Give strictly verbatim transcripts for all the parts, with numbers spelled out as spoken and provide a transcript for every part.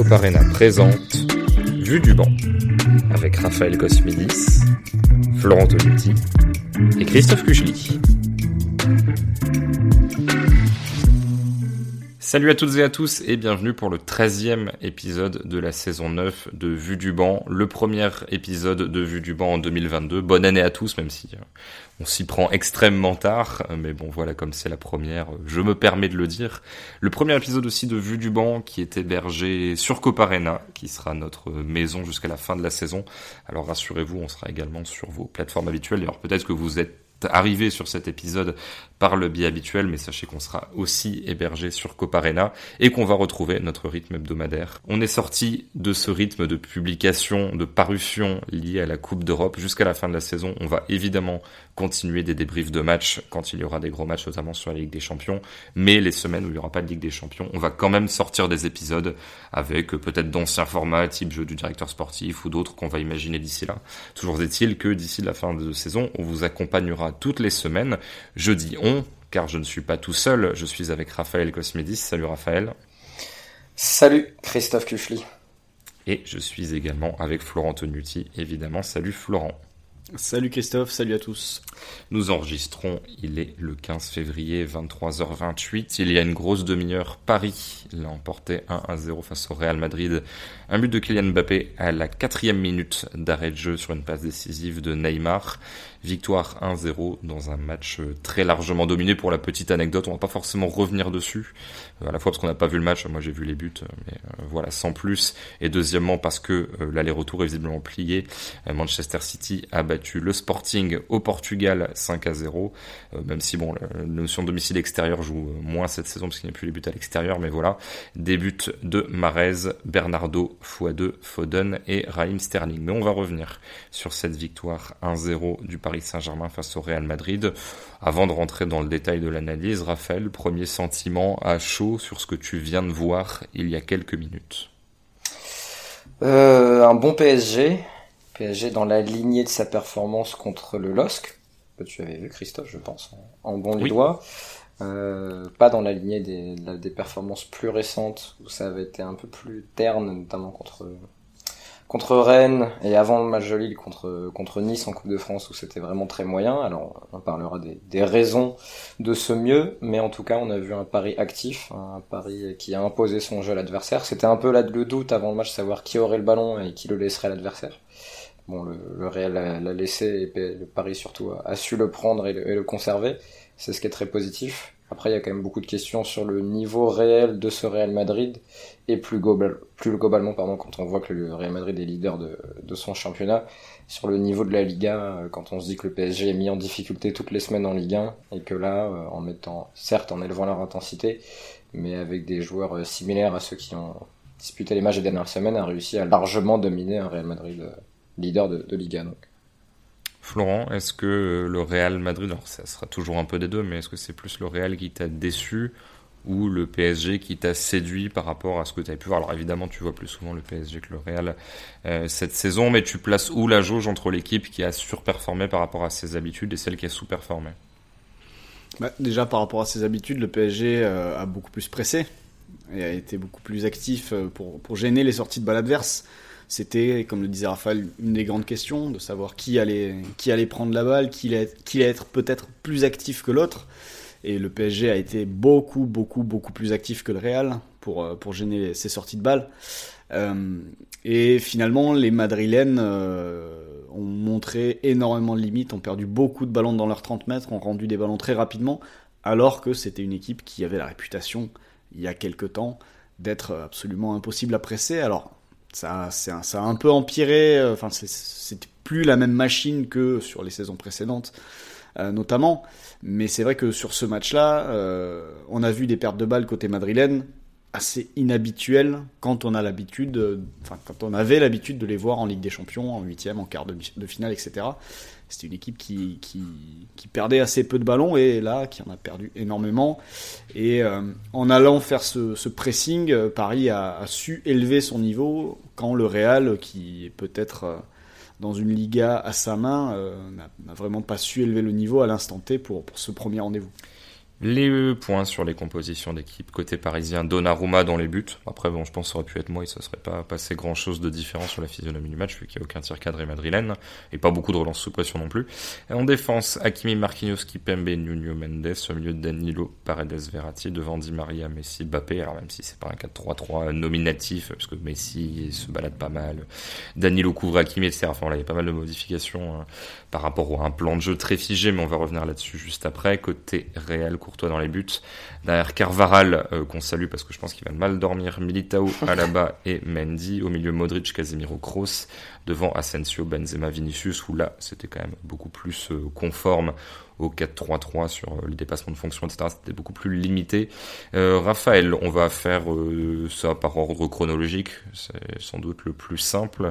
Arena présente Vue du banc avec Raphaël Cosmidis, Florent Toluti et Christophe Kuchli. Salut à toutes et à tous et bienvenue pour le treizième épisode de la saison neuf de Vue du banc, le premier épisode de Vue du banc en deux mille vingt-deux. Bonne année à tous, même si on s'y prend extrêmement tard, mais bon voilà, comme c'est la première, je me permets de le dire. Le premier épisode aussi de Vue du banc qui est hébergé sur Copa Arena, qui sera notre maison jusqu'à la fin de la saison. Alors rassurez-vous, on sera également sur vos plateformes habituelles. Alors peut-être que vous êtes arrivé sur cet épisode par le biais habituel, mais sachez qu'on sera aussi hébergé sur Copa Arena et qu'on va retrouver notre rythme hebdomadaire. On est sorti de ce rythme de publication, de parution lié à la Coupe d'Europe jusqu'à la fin de la saison. On va évidemment continuer des débriefs de matchs quand il y aura des gros matchs, notamment sur la Ligue des Champions, mais les semaines où il n'y aura pas de Ligue des Champions, on va quand même sortir des épisodes avec peut-être d'anciens formats, type jeu du directeur sportif ou d'autres qu'on va imaginer d'ici là. Toujours est-il que d'ici la fin de saison, on vous accompagnera toutes les semaines. Je dis on, car je ne suis pas tout seul, je suis avec Raphaël Cosmidis. Salut Raphaël. Salut Christophe Kuchli. Et je suis également avec Florent Toluti, évidemment. Salut Florent. Salut Christophe, salut à tous. Nous enregistrons, il est le quinze février, vingt-trois heures vingt-huit. Il y a une grosse demi-heure, Paris l'a emporté un à zéro face au Real Madrid. Un but de Kylian Mbappé à la quatrième minute d'arrêt de jeu sur une passe décisive de Neymar. Victoire un zéro dans un match très largement dominé. Pour la petite anecdote, on va pas forcément revenir dessus, à la fois parce qu'on n'a pas vu le match, moi j'ai vu les buts, mais euh, voilà, sans plus. Et deuxièmement parce que euh, l'aller-retour est visiblement plié. Euh, Manchester City a battu le Sporting au Portugal cinq à zéro, euh, même si bon, la notion de domicile extérieur joue moins cette saison parce qu'il n'y a plus les buts à l'extérieur, mais voilà. Des buts de Mahrez, Bernardo fois deux, Foden et Raheem Sterling. Mais on va revenir sur cette victoire un zéro du Paris Saint-Germain face au Real Madrid. Avant de rentrer dans le détail de l'analyse, Raphaël, premier sentiment à chaud sur ce que tu viens de voir il y a quelques minutes. Euh, un bon P S G. P S G dans la lignée de sa performance contre le L O S C, que tu avais vu Christophe, je pense, en, en bon lillois. Oui. Euh, pas dans la lignée des, des performances plus récentes où ça avait été un peu plus terne, notamment contre contre Rennes et avant le match de Lille contre contre Nice en Coupe de France où c'était vraiment très moyen. Alors on parlera des, des raisons de ce mieux, mais en tout cas on a vu un Paris actif, un Paris qui a imposé son jeu à l'adversaire. C'était un peu là le doute avant le match, savoir qui aurait le ballon et qui le laisserait à l'adversaire. Bon, le, le Real l'a, l'a laissé et le Paris surtout a, a su le prendre et le, et le conserver. C'est ce qui est très positif. Après, il y a quand même beaucoup de questions sur le niveau réel de ce Real Madrid et plus, global, plus globalement, pardon, quand on voit que le Real Madrid est leader de, de son championnat, sur le niveau de la Liga, quand on se dit que le P S G est mis en difficulté toutes les semaines en Ligue un et que là, en mettant, certes, en élevant leur intensité, mais avec des joueurs similaires à ceux qui ont disputé les matchs des dernières semaines, a réussi à largement dominer un Real Madrid leader de, de Liga, donc. Florent, est-ce que le Real Madrid, alors ça sera toujours un peu des deux, mais est-ce que c'est plus le Real qui t'a déçu ou le P S G qui t'a séduit par rapport à ce que tu avais pu voir? Alors évidemment, tu vois plus souvent le P S G que le Real euh, cette saison, mais tu places où la jauge entre l'équipe qui a surperformé par rapport à ses habitudes et celle qui a sous-performé? Bah, déjà, par rapport à ses habitudes, le P S G euh, a beaucoup plus pressé et a été beaucoup plus actif pour, pour gêner les sorties de balle adverses. C'était, comme le disait Raphaël, une des grandes questions, de savoir qui allait, qui allait prendre la balle, qui allait, qui allait être peut-être plus actif que l'autre. Et le P S G a été beaucoup, beaucoup, beaucoup plus actif que le Real pour, pour gêner ces sorties de balle. Euh, et finalement, les Madrilènes euh, ont montré énormément de limites, ont perdu beaucoup de ballons dans leurs trente mètres, ont rendu des ballons très rapidement, alors que c'était une équipe qui avait la réputation, il y a quelque temps, d'être absolument impossible à presser. Alors, Ça, c'est un, ça a un peu empiré, enfin, c'est, c'était plus la même machine que sur les saisons précédentes, euh, notamment. Mais c'est vrai que sur ce match-là, euh, on a vu des pertes de balles côté madrilène assez inhabituelles quand on a l'habitude, euh, enfin, quand on avait l'habitude de les voir en Ligue des Champions, en huitième, en quart de, de finale, et cetera. C'était une équipe qui, qui, qui perdait assez peu de ballons et là, qui en a perdu énormément. Et euh, en allant faire ce, ce pressing, euh, Paris a, a su élever son niveau quand le Real, qui est peut-être euh, dans une Liga à sa main, euh, n'a, n'a vraiment pas su élever le niveau à l'instant T pour, pour ce premier rendez-vous. Les points sur les compositions d'équipe côté parisien, Donnarumma dans les buts. Après, bon, je pense que ça aurait pu être moi et ça serait pas passé grand chose de différent sur la physionomie du match vu qu'il n'y a aucun tir cadré madrilène et pas beaucoup de relances sous pression non plus. Et en défense, Hakimi, Marquinhos, Kimpembe, Nuno Mendes, au milieu de Danilo, Paredes, Verratti, devant Di Maria, Messi, Mbappé. Alors même si c'est pas un quatre trois trois nominatif parce que Messi se balade pas mal, Danilo couvre Hakimi, et cetera. Enfin, là, il y a pas mal de modifications hein, par rapport à un plan de jeu très figé, mais on va revenir là-dessus juste après. Côté Real, Courtois dans les buts. Derrière Carvajal, euh, qu'on salue parce que je pense qu'il va mal dormir, Militao, Alaba et Mendy. Au milieu, Modric, Casemiro, Kroos. Devant Asensio, Benzema, Vinicius, où là, c'était quand même beaucoup plus euh, conforme au quatre trois trois sur euh, le dépassement de fonction, et cetera. C'était beaucoup plus limité. Euh, Raphaël, on va faire euh, ça par ordre chronologique. C'est sans doute le plus simple.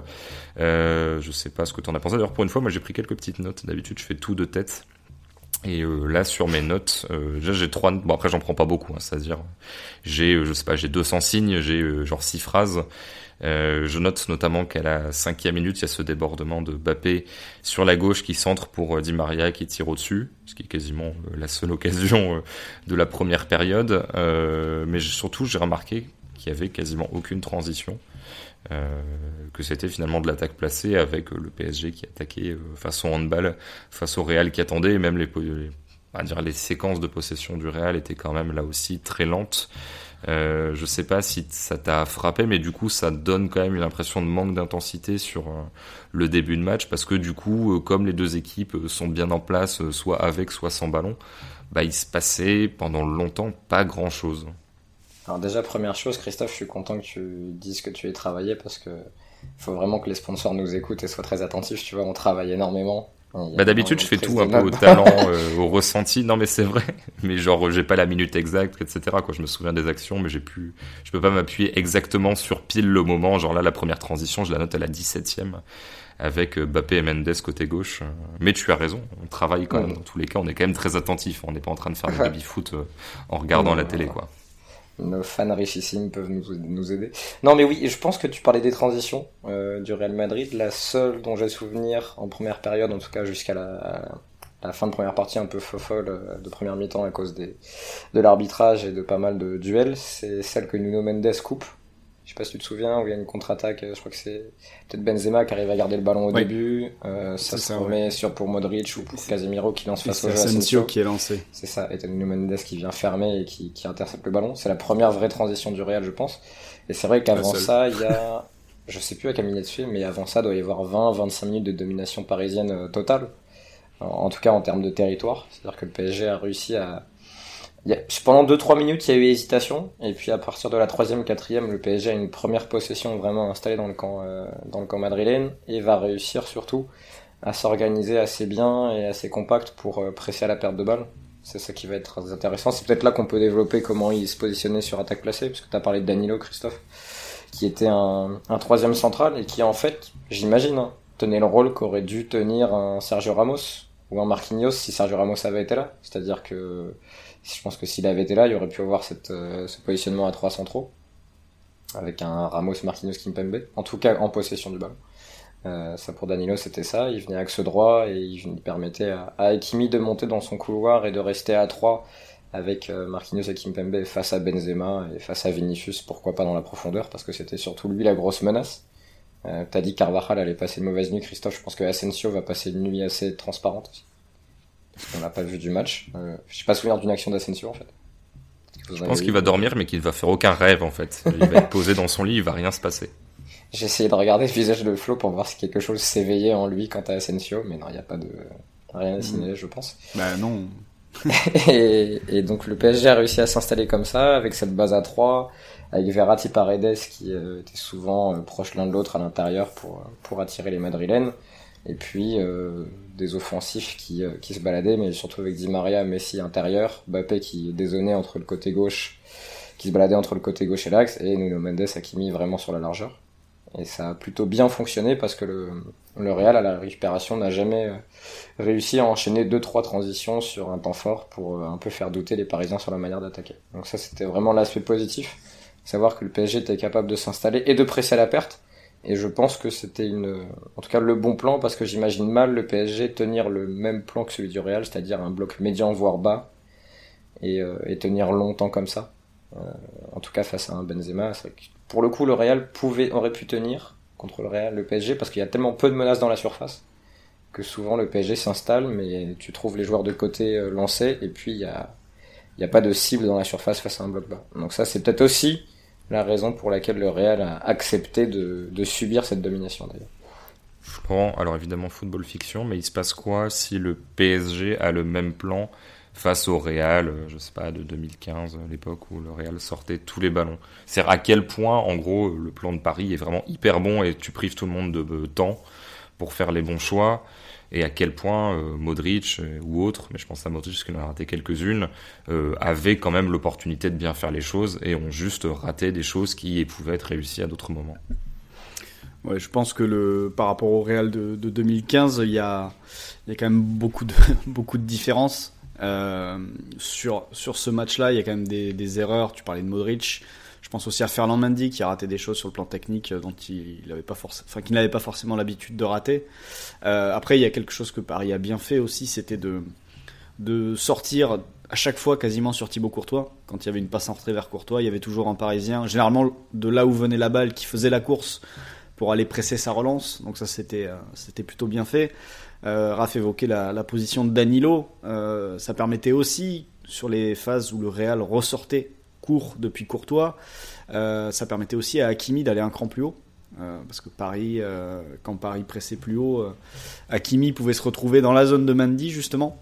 Euh, je sais pas ce que t'en as pensé. D'ailleurs, pour une fois, moi, j'ai pris quelques petites notes. D'habitude, je fais tout de tête. Et euh, là sur mes notes, euh, déjà j'ai trois. Bon après j'en prends pas beaucoup, hein, c'est-à-dire j'ai, euh, je sais pas, j'ai deux cents signes, j'ai euh, genre six phrases. Euh, je note notamment qu'à la cinquième minute, il y a ce débordement de Mbappé sur la gauche qui centre pour euh, Di Maria qui tire au-dessus, ce qui est quasiment euh, la seule occasion euh, de la première période. Euh, mais surtout j'ai remarqué qu'il y avait quasiment aucune transition. Euh, que c'était finalement de l'attaque placée avec euh, le P S G qui attaquait euh, façon handball face au Real qui attendait, et même les, les, on va dire les séquences de possession du Real étaient quand même là aussi très lentes. Euh, je sais pas si ça t'a frappé, mais du coup ça donne quand même une impression de manque d'intensité sur euh, le début de match, parce que du coup euh, comme les deux équipes euh, sont bien en place, euh, soit avec soit sans ballon, bah il se passait pendant longtemps pas grand chose. Alors déjà, première chose, Christophe, je suis content que tu dises que tu aies travaillé parce que faut vraiment que les sponsors nous écoutent et soient très attentifs. Tu vois, on travaille énormément. Bah d'habitude je fais tout un peu au talent, euh, au ressenti. Non mais c'est vrai. Mais genre j'ai pas la minute exacte, et cetera. Quoi, je me souviens des actions, mais j'ai pu, je peux pas m'appuyer exactement sur pile le moment. Genre là, la première transition, je la note à la dix-septième avec Mbappé et Mendes côté gauche. Mais tu as raison, on travaille quand même. Mmh. Dans tous les cas, on est quand même très attentif. On n'est pas en train de faire du baby-foot euh, en regardant mmh, la télé, quoi. Nos fans richissimes peuvent nous, nous aider. Non mais oui, je pense que tu parlais des transitions euh, du Real Madrid. La seule dont j'ai souvenir en première période, en tout cas jusqu'à la, la fin de première partie un peu fofolle de première mi-temps à cause des, de l'arbitrage et de pas mal de duels, c'est celle que Nuno Mendes coupe. Je sais pas si tu te souviens, où il y a une contre-attaque, je crois que c'est peut-être Benzema qui arrive à garder le ballon au oui. début, euh, ça se ça, remet ouais. sur pour Modric ou pour Casemiro qui lance face au jeu. C'est Asensio qui est lancé. C'est ça, et t'as Nuno Mendes qui vient fermer et qui, qui intercepte le ballon. C'est la première vraie transition du Real, je pense. Et c'est vrai qu'avant ça, il y a, je sais plus à quelle minute c'est, mais avant ça, il doit y avoir vingt à vingt-cinq minutes de domination parisienne euh, totale. En, en tout cas, en termes de territoire. C'est-à-dire que le P S G a réussi à, Il y a, pendant deux trois minutes, il y a eu hésitation, et puis à partir de la troisième, quatrième, le P S G a une première possession vraiment installée dans le camp, euh, dans le camp madrilène, et va réussir surtout à s'organiser assez bien et assez compact pour euh, presser à la perte de balle. C'est ça qui va être très intéressant. C'est peut-être là qu'on peut développer comment il se positionnait sur attaque placée, parce que tu as parlé de Danilo, Christophe, qui était un, un troisième central, et qui en fait, j'imagine, hein, tenait le rôle qu'aurait dû tenir un Sergio Ramos, ou un Marquinhos si Sergio Ramos avait été là. C'est-à-dire que je pense que s'il avait été là, il aurait pu avoir cette, euh, ce positionnement à trois centraux, avec un Ramos, Marquinhos, Kimpembe, en tout cas en possession du ballon. Euh, ça pour Danilo, c'était ça. Il venait axe droit et il, il permettait à, à Hakimi de monter dans son couloir et de rester à trois avec euh, Marquinhos et Kimpembe face à Benzema et face à Vinicius, pourquoi pas dans la profondeur, parce que c'était surtout lui la grosse menace. Euh, t'as dit Carvajal allait passer une mauvaise nuit, Christophe, je pense que Asensio va passer une nuit assez transparente aussi. Parce qu'on n'a pas vu du match. Euh, je suis pas souvenir d'une action d'Asensio en fait. Je pense qu'il va dormir, mais qu'il va faire aucun rêve en fait. Il va être posé dans son lit, il va rien se passer. J'ai essayé de regarder le visage de Flo pour voir si quelque chose s'éveillait en lui quant à Asensio, mais non, il n'y a pas de rien à signaler, mmh. je pense. Bah non. et, et donc le P S G a réussi à s'installer comme ça, avec cette base à trois, avec Verratti, Paredes qui euh, étaient souvent euh, proches l'un de l'autre à l'intérieur pour pour attirer les Madrilènes. Et puis euh, des offensifs qui, euh, qui se baladaient, mais surtout avec Di Maria, Messi intérieur, Mbappé qui dézonnait entre le côté gauche, qui se baladait entre le côté gauche et l'axe, et Nuno Mendes, Hakimi vraiment sur la largeur. Et ça a plutôt bien fonctionné parce que le, le Real à la récupération n'a jamais réussi à enchaîner deux trois transitions sur un temps fort pour un peu faire douter les Parisiens sur la manière d'attaquer. Donc ça c'était vraiment l'aspect positif, savoir que le P S G était capable de s'installer et de presser à la perte. Et je pense que c'était une, en tout cas le bon plan, parce que j'imagine mal le P S G tenir le même plan que celui du Real, c'est-à-dire un bloc médian voire bas, et, euh, et tenir longtemps comme ça. Euh, en tout cas face à un Benzema, c'est vrai que pour le coup le Real pouvait, aurait pu tenir contre le Real, le P S G, parce qu'il y a tellement peu de menaces dans la surface que souvent le P S G s'installe, mais tu trouves les joueurs de côté euh, lancés, et puis il y a, y a pas de cible dans la surface face à un bloc bas. Donc ça, c'est peut-être aussi la raison pour laquelle le Real a accepté de, de subir cette domination d'ailleurs. Je prends, alors évidemment football fiction, mais il se passe quoi si le P S G a le même plan face au Real, je sais pas, de deux mille quinze, l'époque où le Real sortait tous les ballons? C'est-à-dire à quel point, en gros, le plan de Paris est vraiment hyper bon et tu prives tout le monde de, de temps pour faire les bons choix, et à quel point euh, Modric euh, ou autres, mais je pense à Modric parce qu'il en a raté quelques-unes, euh, avaient quand même l'opportunité de bien faire les choses et ont juste raté des choses qui pouvaient être réussies à d'autres moments. Ouais, je pense que le, par rapport au Real de, de deux mille quinze, il y a, il y a quand même beaucoup de, beaucoup de différences. Euh, sur, sur ce match-là, il y a quand même des, des erreurs. Tu parlais de Modric. Je pense aussi à Ferland Mendy qui a raté des choses sur le plan technique dont il, il avait pas forc- enfin, qu'il n'avait pas forcément l'habitude de rater. Euh, après, il y a quelque chose que Paris a bien fait aussi, c'était de, de sortir à chaque fois quasiment sur Thibaut Courtois. Quand il y avait une passe entrée vers Courtois, il y avait toujours un Parisien, généralement de là où venait la balle, qui faisait la course pour aller presser sa relance. Donc ça, c'était, euh, c'était plutôt bien fait. Euh, Raph évoquait la, la position de Danilo. Euh, ça permettait aussi, sur les phases où le Real ressortait court depuis Courtois, euh, ça permettait aussi à Hakimi d'aller un cran plus haut. Euh, parce que Paris, euh, quand Paris pressait plus haut, euh, Hakimi pouvait se retrouver dans la zone de Mendy, justement.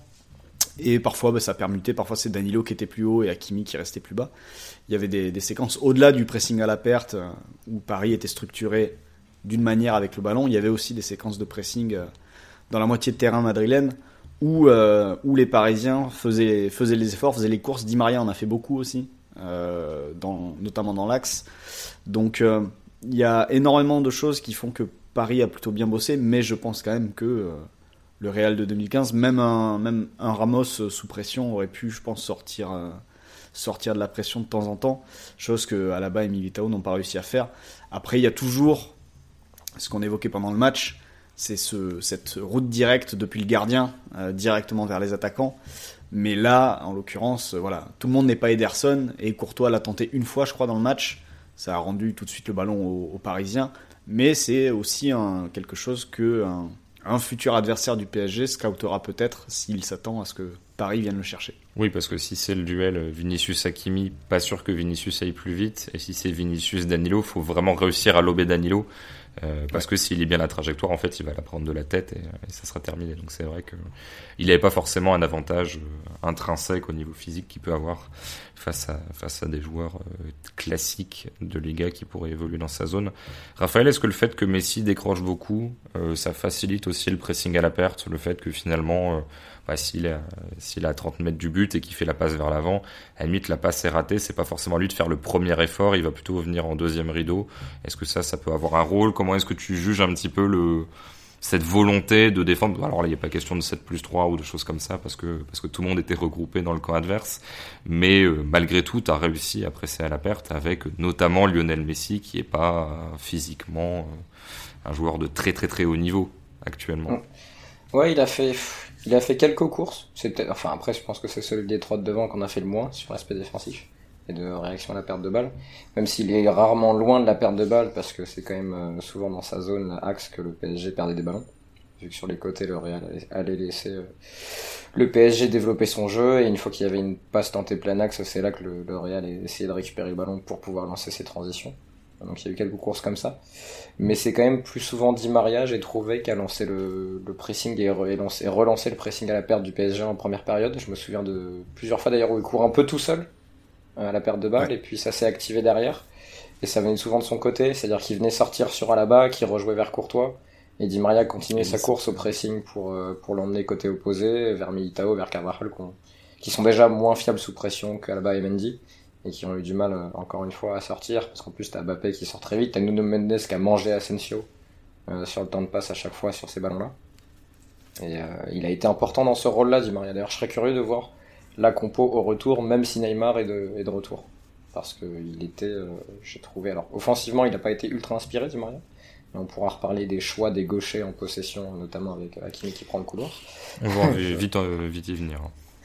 Et parfois, bah, ça permutait. Parfois, c'est Danilo qui était plus haut et Hakimi qui restait plus bas. Il y avait des, des séquences au-delà du pressing à la perte, euh, où Paris était structuré d'une manière avec le ballon. Il y avait aussi des séquences de pressing euh, dans la moitié de terrain madrilène où, euh, où les Parisiens faisaient, faisaient les efforts, faisaient les courses. Di Maria en a fait beaucoup aussi, euh, dans, notamment dans l'axe. Donc euh, il y a énormément de choses qui font que Paris a plutôt bien bossé, mais je pense quand même que euh, le Real de deux mille quinze, même un, même un Ramos sous pression aurait pu, je pense, sortir, euh, sortir de la pression de temps en temps, chose que Alaba et Militao n'ont pas réussi à faire. Après, il y a toujours ce qu'on évoquait pendant le match, c'est ce, cette route directe depuis le gardien euh, directement vers les attaquants. Mais là, en l'occurrence, euh, voilà, tout le monde n'est pas Ederson, et Courtois l'a tenté une fois, je crois, dans le match. Ça a rendu tout de suite le ballon aux, aux Parisiens. Mais c'est aussi un, quelque chose que un, un futur adversaire du P S G scoutera peut-être s'il s'attend à ce que Paris vienne le chercher. Oui, parce que si c'est le duel Vinicius-Hakimi, pas sûr que Vinicius aille plus vite. Et si c'est Vinicius-Danilo, il faut vraiment réussir à lober Danilo. Euh, parce ouais. que s'il lit bien la trajectoire, en fait, il va la prendre de la tête et, et ça sera terminé. Donc c'est vrai que il n'avait pas forcément un avantage euh, intrinsèque au niveau physique qu'il peut avoir face à face à des joueurs euh, classiques de Liga qui pourraient évoluer dans sa zone. Raphaël, est-ce que le fait que Messi décroche beaucoup, euh, ça facilite aussi le pressing à la perte, le fait que finalement, euh, bah, s'il est, s'il est à trente mètres du but et qu'il fait la passe vers l'avant, à la limite la passe est ratée, c'est pas forcément lui de faire le premier effort, il va plutôt venir en deuxième rideau. Est-ce que ça, ça peut avoir un rôle? Comment est-ce que tu juges un petit peu le, cette volonté de défendre? Alors là, il n'y a pas question de sept plus trois ou de choses comme ça, parce que, parce que tout le monde était regroupé dans le camp adverse. Mais euh, malgré tout, tu as réussi à presser à la perte avec notamment Lionel Messi, qui n'est pas euh, physiquement euh, un joueur de très très très haut niveau actuellement. Ouais, il a fait, il a fait quelques courses. C'était, enfin après, je pense que c'est celui des trois de devant qu'on a fait le moins sur l'aspect défensif et de réaction à la perte de balle, même s'il est rarement loin de la perte de balle, parce que c'est quand même souvent dans sa zone axe que le P S G perdait des ballons, vu que sur les côtés le Real allait laisser le P S G développer son jeu, et une fois qu'il y avait une passe tentée plein axe, c'est là que le, le Real essayait de récupérer le ballon pour pouvoir lancer ses transitions. Donc il y a eu quelques courses comme ça, mais c'est quand même plus souvent Di Maria, j'ai trouvé, qu'à lancer le, le pressing et, re, et, lancer, et relancer le pressing à la perte du P S G en première période. Je me souviens de plusieurs fois d'ailleurs où il court un peu tout seul à la perte de balle, ouais. Et puis ça s'est activé derrière, et ça venait souvent de son côté, c'est-à-dire qu'il venait sortir sur Alaba, qui rejouait vers Courtois, et Di Maria continuait sa course au pressing pour, pour l'emmener côté opposé, vers Militao, vers Carvajal, qui sont déjà moins fiables sous pression qu'Alaba et Mendy, et qui ont eu du mal, encore une fois, à sortir, parce qu'en plus t'as Mbappé qui sort très vite, t'as Nuno Mendes qui a mangé Asensio euh, sur le temps de passe à chaque fois sur ces ballons-là, et euh, il a été important dans ce rôle-là, Di Maria. D'ailleurs, je serais curieux de voir la compo au retour, même si Neymar est de, est de retour, parce que il était, euh, j'ai trouvé, alors offensivement il n'a pas été ultra inspiré, Di Maria, mais on pourra reparler des choix des gauchers en possession, notamment avec Hakimi qui prend le couloir. On va vite, euh, vite y venir.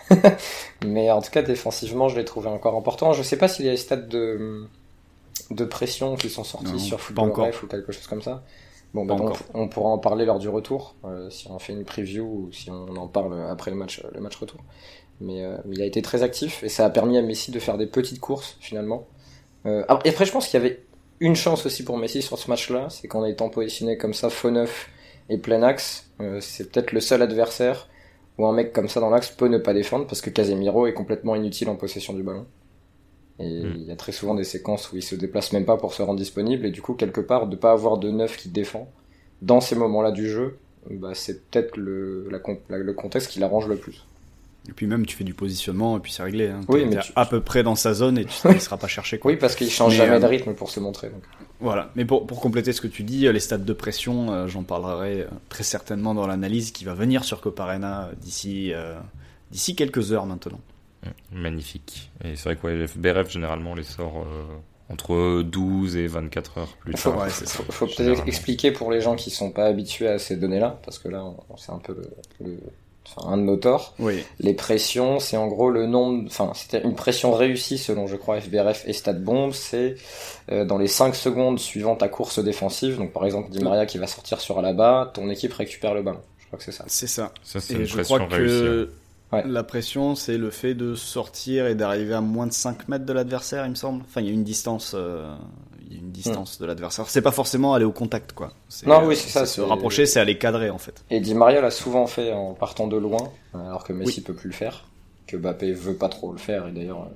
Mais en tout cas, défensivement, je l'ai trouvé encore important. Je sais pas s'il y a des stats de, de pression qui sont sortis non, sur Football Ref ou quelque chose comme ça. Bon, bah, on, on pourra en parler lors du retour, euh, si on fait une preview ou si on en parle après le match, le match retour. Mais, euh, mais il a été très actif et ça a permis à Messi de faire des petites courses finalement. Euh, et après, je pense qu'il y avait une chance aussi pour Messi sur ce match-là, c'est qu'en étant positionné comme ça, faux neuf et plein axe, euh, c'est peut-être le seul adversaire où un mec comme ça dans l'axe peut ne pas défendre parce que Casemiro est complètement inutile en possession du ballon. Et mmh. il y a très souvent des séquences où il se déplace même pas pour se rendre disponible et du coup, quelque part, de pas avoir de neuf qui défend dans ces moments-là du jeu, bah, c'est peut-être le, la, la, le contexte qui l'arrange le plus. Et puis même, tu fais du positionnement et puis c'est réglé. Hein. Oui, t'es, mais t'es tu... à peu près dans sa zone et tu ne laisseras pas chercher. Quoi. Oui, parce qu'il change mais jamais euh... de rythme pour se montrer. Donc. Voilà. Mais pour, pour compléter ce que tu dis, les stats de pression, euh, j'en parlerai euh, très certainement dans l'analyse qui va venir sur Copa Arena d'ici, euh, d'ici quelques heures maintenant. Magnifique. Et c'est vrai que ouais, F B R F généralement les sort euh, entre douze et vingt-quatre heures plus faut, tard. Ouais, c'est ça. Faut peut-être expliquer pour les gens qui sont pas habitués à ces données-là, parce que là, on, c'est un peu le, le enfin, un de nos torts. Oui. Les pressions, c'est en gros le nombre, enfin, c'était une pression réussie selon, je crois, F B R F et StatBomb, c'est euh, dans les cinq secondes suivant ta course défensive. Donc, par exemple, Di Maria qui va sortir sur Alaba, ton équipe récupère le ballon. Je crois que c'est ça. C'est ça. Ça, c'est et une je pression crois réussie. Que... Ouais. La pression, c'est le fait de sortir et d'arriver à moins de cinq mètres de l'adversaire, il me semble. Enfin, il y a une distance, euh, il y a une distance mmh. de l'adversaire. C'est pas forcément aller au contact, quoi. C'est, non, oui, c'est, c'est ça. Se c'est... rapprocher, c'est aller cadrer, en fait. Et Di Maria l'a souvent fait en partant de loin, alors que Messi oui. peut plus le faire, que Mbappé veut pas trop le faire. Et d'ailleurs,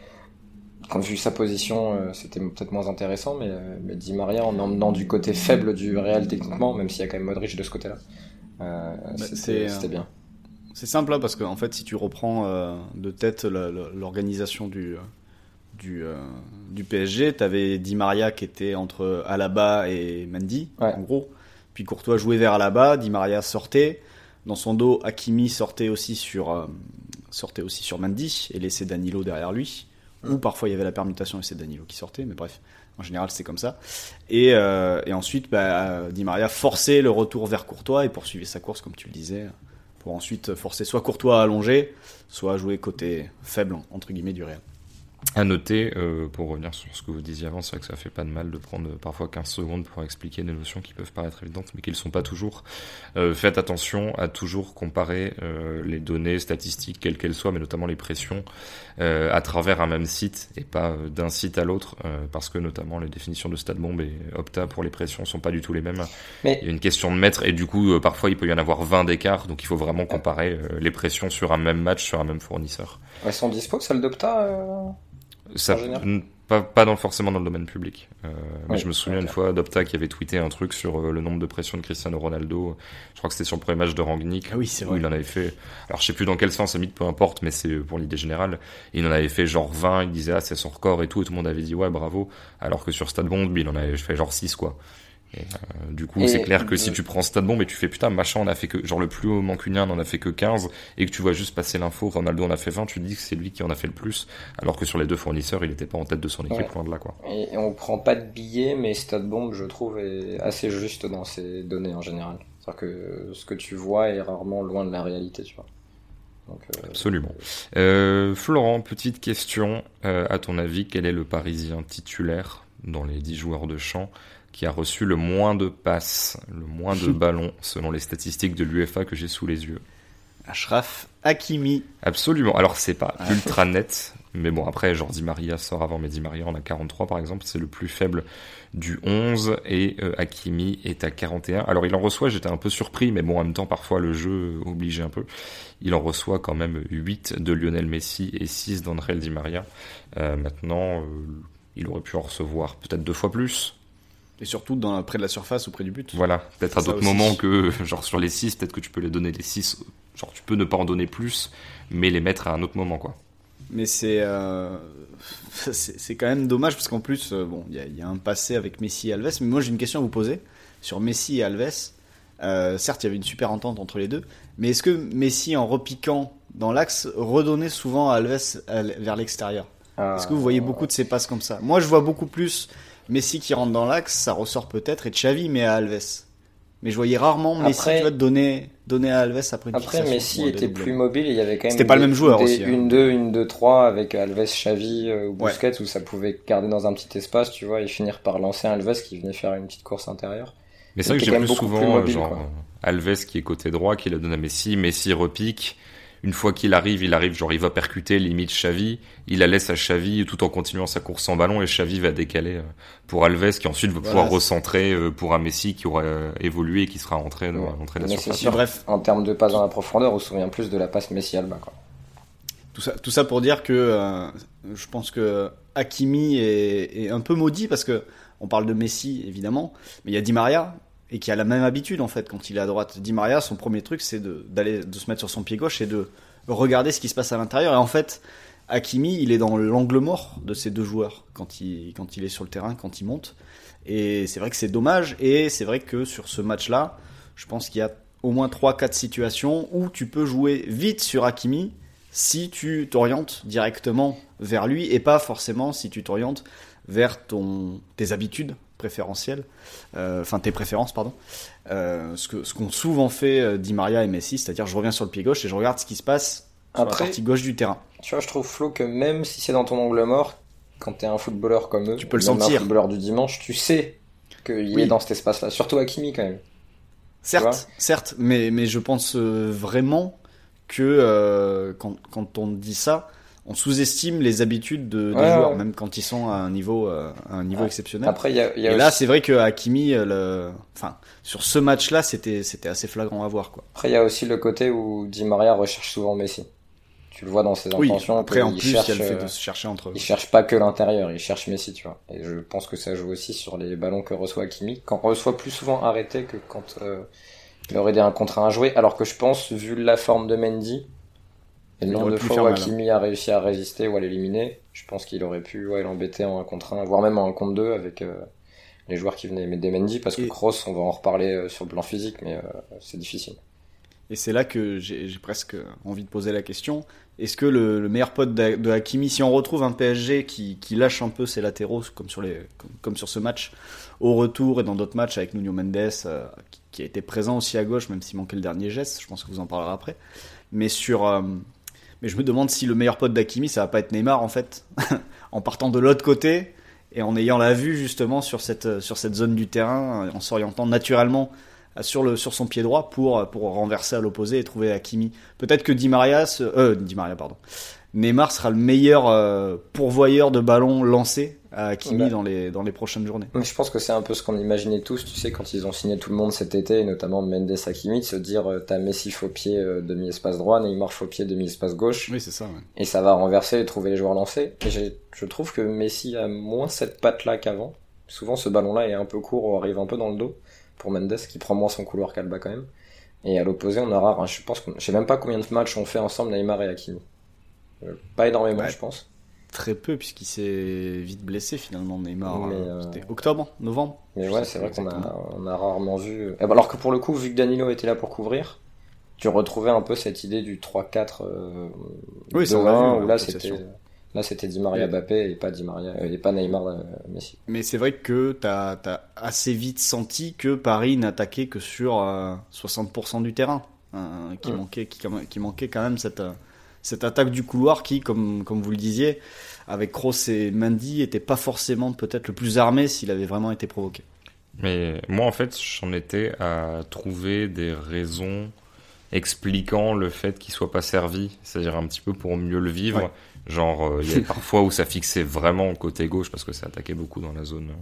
quand vu sa position, c'était peut-être moins intéressant, mais, mais Di Maria, en emmenant du côté faible du Real techniquement, même s'il y a quand même Modric de ce côté-là, euh, bah, c'était, c'est, c'était bien. C'est simple là, parce que en fait, si tu reprends euh, de tête la, la, l'organisation du, du, euh, du P S G, t'avais Di Maria qui était entre Alaba et Mendy, ouais. en gros. Puis Courtois jouait vers Alaba, Di Maria sortait. Dans son dos, Hakimi sortait aussi sur, euh, sortait aussi sur Mendy et laissait Danilo derrière lui. Mmh. Ou parfois il y avait la permutation et c'est Danilo qui sortait, mais bref. En général, c'est comme ça. Et, euh, et ensuite, bah, Di Maria forçait le retour vers Courtois et poursuivait sa course, comme tu le disais, pour ensuite forcer soit Courtois à allonger, soit à jouer côté faible, entre guillemets, du Real. À noter, euh, pour revenir sur ce que vous disiez avant, c'est vrai que ça fait pas de mal de prendre parfois quinze secondes pour expliquer des notions qui peuvent paraître évidentes, mais qui ne le sont pas toujours. Euh, faites attention à toujours comparer euh, les données statistiques, quelles qu'elles soient, mais notamment les pressions, euh, à travers un même site, et pas euh, d'un site à l'autre, euh, parce que notamment les définitions de StatBomb et Opta pour les pressions sont pas du tout les mêmes. Mais... il y a une question de mètres, et du coup, euh, parfois il peut y en avoir vingt d'écart, donc il faut vraiment comparer euh, les pressions sur un même match, sur un même fournisseur. Elles sont dispo, celles d'Opta euh... Ça, pas, pas dans, forcément dans le domaine public. Euh, oui, mais je me souviens okay. une fois d'Opta qui avait tweeté un truc sur euh, le nombre de pressions de Cristiano Ronaldo. Je crois que c'était sur le premier match de Rangnick. Ah oui, c'est où vrai. Il en avait fait. Alors je sais plus dans quel sens, limite peu importe, mais c'est pour l'idée générale. Il en avait fait genre vingt. Il disait ah c'est son record et tout. Et tout le monde avait dit ouais bravo. Alors que sur StatBomb, il en avait fait genre six quoi. Et, euh, du coup, et c'est clair que euh... si tu prends StatBomb et tu fais putain, machin, on a fait que, genre le plus haut mancunien n'en a fait que quinze, et que tu vois juste passer l'info, Ronaldo en a fait vingt, tu te dis que c'est lui qui en a fait le plus, alors que sur les deux fournisseurs, il était pas en tête de son équipe, ouais. loin de là, quoi. Et on prend pas de billets, mais StatBomb, je trouve, est assez juste dans ses données en général. C'est-à-dire que ce que tu vois est rarement loin de la réalité, tu vois. Donc, euh... Absolument. Euh, Florent, petite question, euh, à ton avis, quel est le Parisien titulaire dans les dix joueurs de champ qui a reçu le moins de passes, le moins de ballons, selon les statistiques de l'U E F A que j'ai sous les yeux? Achraf Hakimi. Absolument. Alors, c'est pas ah. ultra net, mais bon, après, genre Di Maria sort avant, mais Di Maria en a quarante-trois, par exemple. C'est le plus faible du onze, et euh, Hakimi est à quarante et un. Alors, il en reçoit, j'étais un peu surpris, mais bon, en même temps, parfois, le jeu oblige un peu. Il en reçoit quand même huit de Lionel Messi et six d'André Di Maria. Euh, maintenant, euh, il aurait pu en recevoir peut-être deux fois plus. Et surtout dans, près de la surface ou près du but. Voilà, peut-être à d'autres aussi. Moments que, genre sur les six, peut-être que tu peux les donner les six, genre tu peux ne pas en donner plus, mais les mettre à un autre moment, quoi. Mais c'est, euh, c'est, c'est quand même dommage, parce qu'en plus, euh, bon, il y, y a un passé avec Messi et Alves, mais moi j'ai une question à vous poser sur Messi et Alves. Euh, certes, il y avait une super entente entre les deux, mais est-ce que Messi, en repiquant dans l'axe, redonnait souvent à Alves vers l'extérieur ? euh... Est-ce que vous voyez beaucoup de ces passes comme ça ? Moi, je vois beaucoup plus Messi qui rentre dans l'axe, ça ressort peut-être, et Xavi met à Alves. mais je voyais rarement Messi Après- tu vois, donner, donner à Alves après une Après, fixation, Messi ou un était dédoublement. plus mobile, et il y avait quand même C'était pas le des- même joueur des aussi, hein. une deux, une deux trois avec Alves, Xavi euh, ou Busquets où ça pouvait garder dans un petit espace, tu vois, et finir par lancer Alves qui venait faire une petite course intérieure. Mais c'est vrai que était j'ai quand plus même beaucoup souvent plus euh, mobile, genre quoi. euh, Alves qui est côté droit, qui la donne à Messi, Messi repique. Une fois qu'il arrive, il arrive, genre il va percuter limite Xavi, il la laisse à Xavi tout en continuant sa course en ballon et Xavi va décaler euh, pour Alves qui ensuite va Voilà, pouvoir c'est- recentrer euh, pour un Messi qui aurait euh, évolué et qui sera rentré dans Ouais. rentré la Mais c'est surface. sûr, Bref. en termes de passe dans la profondeur, on se souvient plus de la passe Messi-Alba, quoi. Tout ça, tout ça pour dire que euh, je pense que Hakimi est, est un peu maudit parce que on parle de Messi évidemment, mais il y a Di Maria et qui a la même habitude en fait quand il est à droite. Di Maria, son premier truc c'est de d'aller de se mettre sur son pied gauche et de regarder ce qui se passe à l'intérieur. Et en fait, Hakimi, il est dans l'angle mort de ces deux joueurs quand il quand il est sur le terrain, quand il monte. Et c'est vrai que c'est dommage. Et c'est vrai que sur ce match-là, je pense qu'il y a au moins trois quatre situations où tu peux jouer vite sur Hakimi si tu t'orientes directement vers lui et pas forcément si tu t'orientes vers ton, tes habitudes préférentielles, euh, enfin tes préférences, pardon. Euh, ce que ce qu'ont souvent fait euh, Di Maria et Messi, c'est-à-dire je reviens sur le pied gauche et je regarde ce qui se passe sur Après- la partie gauche du terrain. Tu vois, je trouve, Flo, que même si c'est dans ton angle mort, quand t'es un footballeur comme eux, Tu peux le même sentir. un footballeur du dimanche, tu sais qu'il Oui. est dans cet espace-là. Surtout Hakimi, quand même. Certes, vois certes, mais mais je pense euh, vraiment que euh, quand quand on dit ça, on sous-estime les habitudes de, des Ouais, joueurs, ouais. même quand ils sont à un niveau euh, à un niveau Ouais. exceptionnel. Après, il y a, il y a Et aussi... là, c'est vrai que Hakimi, euh, le... enfin, sur ce match-là, c'était, c'était assez flagrant à voir, quoi. Après, il y a aussi le côté où Di Maria recherche souvent Messi. Tu le vois dans ses Oui, intentions. après, en qu'il plus, cherche, il y a le fait euh, de se chercher entre eux. Il cherche pas que l'intérieur, il cherche Messi, tu vois. Et je pense que ça joue aussi sur les ballons que reçoit Hakimi, quand on reçoit plus souvent arrêté que quand euh, il aurait des un contre un à jouer. Alors que je pense, vu la forme de Mendy, et le Il nombre aurait de pu fois faire où mal, Hakimi a réussi à résister ou à l'éliminer, je pense qu'il aurait pu ouais, l'embêter en un contre un, voire même en un contre deux avec euh, les joueurs qui venaient mettre des Mendy, parce que Et- Kroos, on va en reparler euh, sur le plan physique, mais euh, c'est difficile. Et c'est là que j'ai, j'ai presque envie de poser la question. Est-ce que le, le meilleur pote de, de Hakimi, si on retrouve un P S G qui, qui lâche un peu ses latéraux, comme sur, les, comme, comme sur ce match, au retour et dans d'autres matchs avec Nuno Mendes, euh, qui, qui a été présent aussi à gauche, même s'il manquait le dernier geste, je pense que vous en parlerez après. Mais sur, euh, mais je me demande si le meilleur pote d'Hakimi, ça va pas être Neymar en fait, en partant de l'autre côté et en ayant la vue justement sur cette, sur cette zone du terrain, en s'orientant naturellement sur, le, sur son pied droit pour, pour renverser à l'opposé et trouver Hakimi. Peut-être que Di Maria, se- euh, Di Maria pardon, Neymar sera le meilleur euh, pourvoyeur de ballons lancés à Hakimi Ouais. dans, les, dans les prochaines journées. Mais je pense que c'est un peu ce qu'on imaginait tous, tu sais, quand ils ont signé tout le monde cet été, et notamment Mendes, Hakimi, de se dire euh, t'as Messi faux pied euh, demi-espace droit, Neymar faux pied demi-espace gauche, Oui, c'est ça. Ouais. et ça va renverser et trouver les joueurs lancés. Et j'ai- je trouve que Messi a moins cette patte-là qu'avant. Souvent, ce ballon-là est un peu court ou arrive un peu dans le dos pour Mendes, qui prend moins son couloir qu'Alba quand même. Et à l'opposé, on aura, hein, je pense, qu'on- je sais même pas combien de matchs on fait ensemble Neymar et Hakimi. Euh, Pas énormément, Ouais. je pense. Très peu, puisqu'il s'est vite blessé finalement, Neymar. Mais, euh, euh, C'était octobre, novembre. Mais Je ouais, sais c'est pas vrai qu'on a, exactement. on a rarement vu. Eh ben, alors que pour le coup, vu que Danilo était là pour couvrir, tu retrouvais un peu cette idée du trois quatre euh, Oui, ça, deux on l'a vu, un, ouais, où là l'association. c'était là c'était Di Maria Et- Mbappé et pas Di Maria euh, et pas Neymar euh, Messi. Mais c'est vrai que t'as as assez vite senti que Paris n'attaquait que sur euh, soixante pour cent du terrain, hein, qui, Mm. manquait, qui, qui manquait quand même cette, euh, cette attaque du couloir qui, comme, comme vous le disiez, avec Kroos et Mendy, était pas forcément peut-être le plus armé s'il avait vraiment été provoqué. Mais moi, en fait, j'en étais à trouver des raisons expliquant le fait qu'il soit pas servi, c'est-à-dire un petit peu pour mieux le vivre. Ouais. Genre, euh, il y a parfois où ça fixait vraiment côté gauche parce que ça attaquait beaucoup dans la zone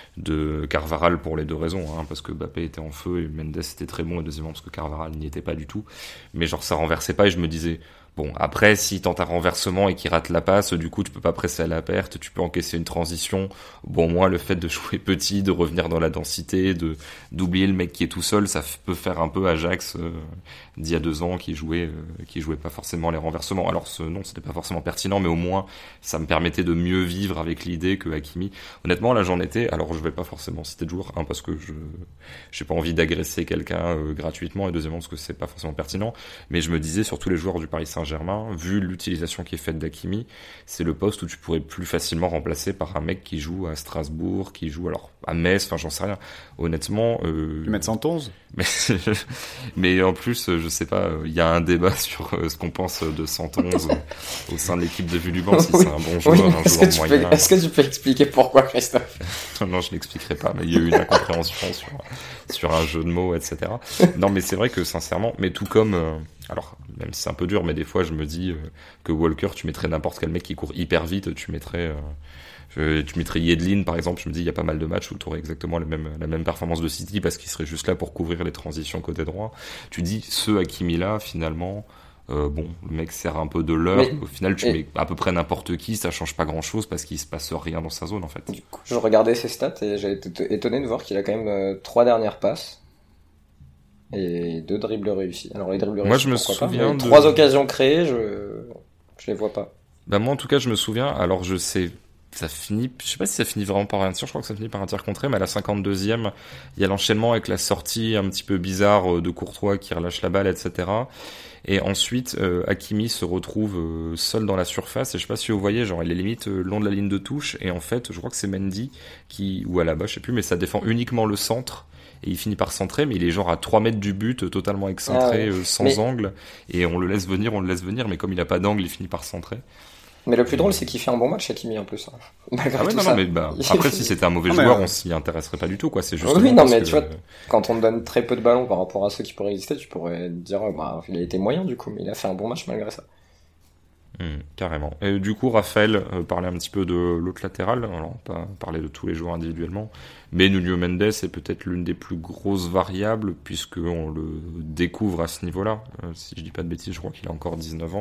de Carvaral pour les deux raisons, hein, parce que Mbappé était en feu et Mendes était très bon, et deuxièmement parce que Carvaral n'y était pas du tout. Mais genre, ça renversait pas et je me disais, bon, après, s'il tente un renversement et qu'il rate la passe, du coup, tu peux pas presser à la perte, tu peux encaisser une transition. Bon, moi, le fait de jouer petit, de revenir dans la densité, de d'oublier le mec qui est tout seul, ça f- peut faire un peu Ajax euh, d'il y a deux ans qui jouait, euh, qui jouait pas forcément les renversements. Alors, ce, non, c'était pas forcément pertinent, mais au moins, ça me permettait de mieux vivre avec l'idée que Hakimi. Honnêtement, là, j'en étais. Alors, je vais pas forcément citer de joueur, un parce que je j'ai pas envie d'agresser quelqu'un euh, gratuitement, et deuxièmement parce que c'est pas forcément pertinent. Mais je me disais sur tous les joueurs du Paris Saint-Germain Saint-Germain, vu l'utilisation qui est faite d'Hakimi, c'est le poste où tu pourrais plus facilement remplacer par un mec qui joue à Strasbourg, qui joue alors à Metz, enfin j'en sais rien. Honnêtement, euh... Tu mets cent onze. Mais mais en plus, je sais pas, il y a un débat sur ce qu'on pense de cent onze au sein de l'équipe de Vue du Banc, si oui. c'est un bon joueur, oui. un est-ce joueur que moyen. Peux, est-ce que tu peux expliquer pourquoi, Christophe? Non, je l'expliquerai pas, mais il y a eu une incompréhension sur sur un jeu de mots, et cetera. Non, mais c'est vrai que sincèrement, mais tout comme, euh, alors même si c'est un peu dur, mais des fois je me dis euh, que Walker, tu mettrais n'importe quel mec qui court hyper vite, tu mettrais euh, je, tu mettrais Yedlin par exemple. Je me dis il y a pas mal de matchs où tu aurais exactement la même la même performance de City parce qu'il serait juste là pour couvrir les transitions côté droit. Tu dis ce Hakimi là finalement. Euh, bon, le mec sert un peu de l'heure. Mais, au final, tu et... mets à peu près n'importe qui, ça change pas grand chose parce qu'il se passe rien dans sa zone en fait. Du coup, je regardais ses stats et j'ai été étonné de voir qu'il a quand même euh, trois dernières passes et deux dribbles réussis. Alors les dribbles réussis, moi je me pas, souviens mais de trois occasions créées, je je les vois pas. Bah moi en tout cas je me souviens. Alors je sais, ça finit, je sais pas si ça finit vraiment par un tir. Je crois que ça finit par un tir contré, mais à la cinquante-deuxième, il y a l'enchaînement avec la sortie un petit peu bizarre de Courtois qui relâche la balle, et cetera. Et ensuite, euh, Hakimi se retrouve euh, seul dans la surface. Et je sais pas si vous voyez, genre il est limite euh, long de la ligne de touche. Et en fait, je crois que c'est Mendy qui, ou à la bas, je sais plus, mais ça défend uniquement le centre. Et il finit par centrer, mais il est genre à trois mètres du but, totalement excentré, ah ouais. euh, sans mais... angle. Et on le laisse venir, on le laisse venir, mais comme il a pas d'angle, il finit par centrer. Mais le plus drôle, c'est qu'il fait un bon match, Hakimi, en plus. Malgré ah ouais, tout non, ça. Non, mais bah, après, si c'était un mauvais ah, joueur, mais... on s'y intéresserait pas du tout, quoi. C'est juste. Oui, non, mais que... tu vois, quand on te donne très peu de ballons par rapport à ceux qui pourraient exister, tu pourrais te dire, bah, il a été moyen, du coup, mais il a fait un bon match malgré ça. Mmh, carrément. Et du coup, Raphaël euh, parlait un petit peu de l'autre latéral, alors pas parler de tous les joueurs individuellement, mais Nuno Mendes est peut-être l'une des plus grosses variables, puisqu'on le découvre à ce niveau-là. Euh, si je dis pas de bêtises, je crois qu'il a encore dix-neuf ans.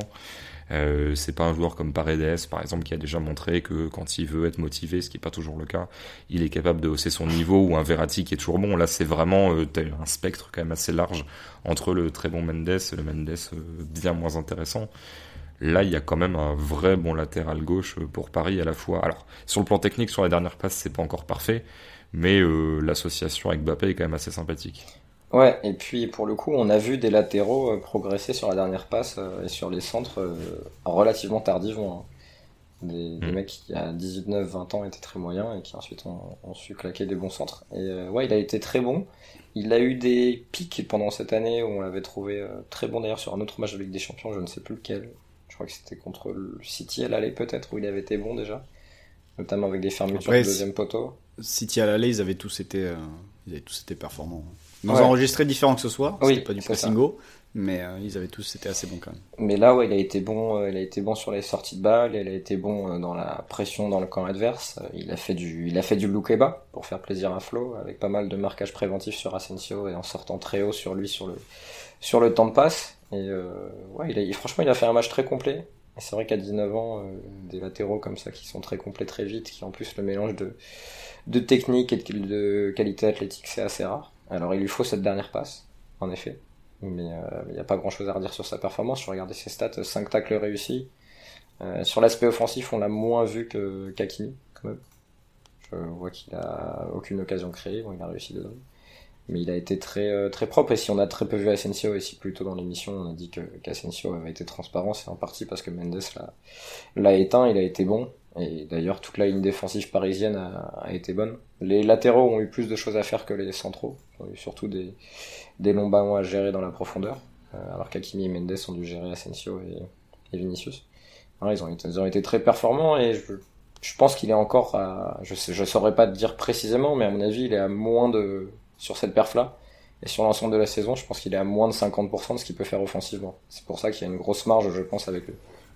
Euh, c'est pas un joueur comme Paredes par exemple qui a déjà montré que quand il veut être motivé, ce qui est pas toujours le cas, il est capable de hausser son niveau, ou un Verratti qui est toujours bon. Là c'est vraiment euh, un spectre quand même assez large entre le très bon Mendes et le Mendes euh, bien moins intéressant. Là il y a quand même un vrai bon latéral gauche pour Paris à la fois. Alors sur le plan technique, sur la dernière passe c'est pas encore parfait, mais euh, l'association avec Mbappé est quand même assez sympathique. Ouais, et puis pour le coup, on a vu des latéraux euh, progresser sur la dernière passe euh, et sur les centres euh, relativement tardivement. Hein. Des, mmh. des mecs qui, à dix-neuf vingt ans, étaient très moyens et qui ensuite ont, ont su claquer des bons centres. Et euh, ouais, il a été très bon. Il a eu des pics pendant cette année où on l'avait trouvé euh, très bon, d'ailleurs sur un autre match de Ligue des Champions, je ne sais plus lequel. Je crois que c'était contre le City à l'aller peut-être, où il avait été bon déjà. Notamment avec des fermetures Après, de deuxième poteau. City à l'aller, ils avaient tous été, euh, ils avaient tous été performants. Ils ont ouais. enregistré différents que ce soit, oui, c'était pas du pressingo, mais euh, ils avaient tous été assez bons quand même. Mais là, ouais, il a été bon, euh, il a été bon sur les sorties de balles, il a été bon euh, dans la pression dans le camp adverse. Euh, il a fait du, il a fait du look et bas pour faire plaisir à Flo, avec pas mal de marquage préventif sur Asensio et en sortant très haut sur lui sur le, sur le temps de passe. Et euh, ouais, il a, franchement, il a fait un match très complet. Et c'est vrai qu'à dix-neuf ans, euh, des latéraux comme ça qui sont très complets très vite, qui en plus le mélange de, de technique et de, de qualité athlétique, c'est assez rare. Alors il lui faut cette dernière passe, en effet, mais il euh, n'y a pas grand chose à redire sur sa performance. Je regardais ses stats, cinq tacles réussis. Euh, sur l'aspect offensif, on l'a moins vu que qu'Hakimi, quand même. Je vois qu'il a aucune occasion créée, bon il a réussi dedans. Mais il a été très euh, très propre, et si on a très peu vu Asensio ici plus tôt dans l'émission, on a dit que qu'Asensio avait été transparent, c'est en partie parce que Mendes l'a, l'a éteint, il a été bon. Et d'ailleurs, toute la ligne défensive parisienne a, a été bonne. Les latéraux ont eu plus de choses à faire que les centraux. Ils ont eu surtout des, des longs ballons à gérer dans la profondeur. Euh, alors qu'Hakimi et Mendes ont dû gérer Asensio et, et Vinicius. Alors, ils, ont été, ils ont été très performants, et je, je pense qu'il est encore à... Je sais, je saurais pas te dire précisément, mais à mon avis, il est à moins de... Sur cette perf-là. Et sur l'ensemble de la saison, je pense qu'il est à moins de cinquante pour cent de ce qu'il peut faire offensivement. C'est pour ça qu'il y a une grosse marge, je pense, avec lui.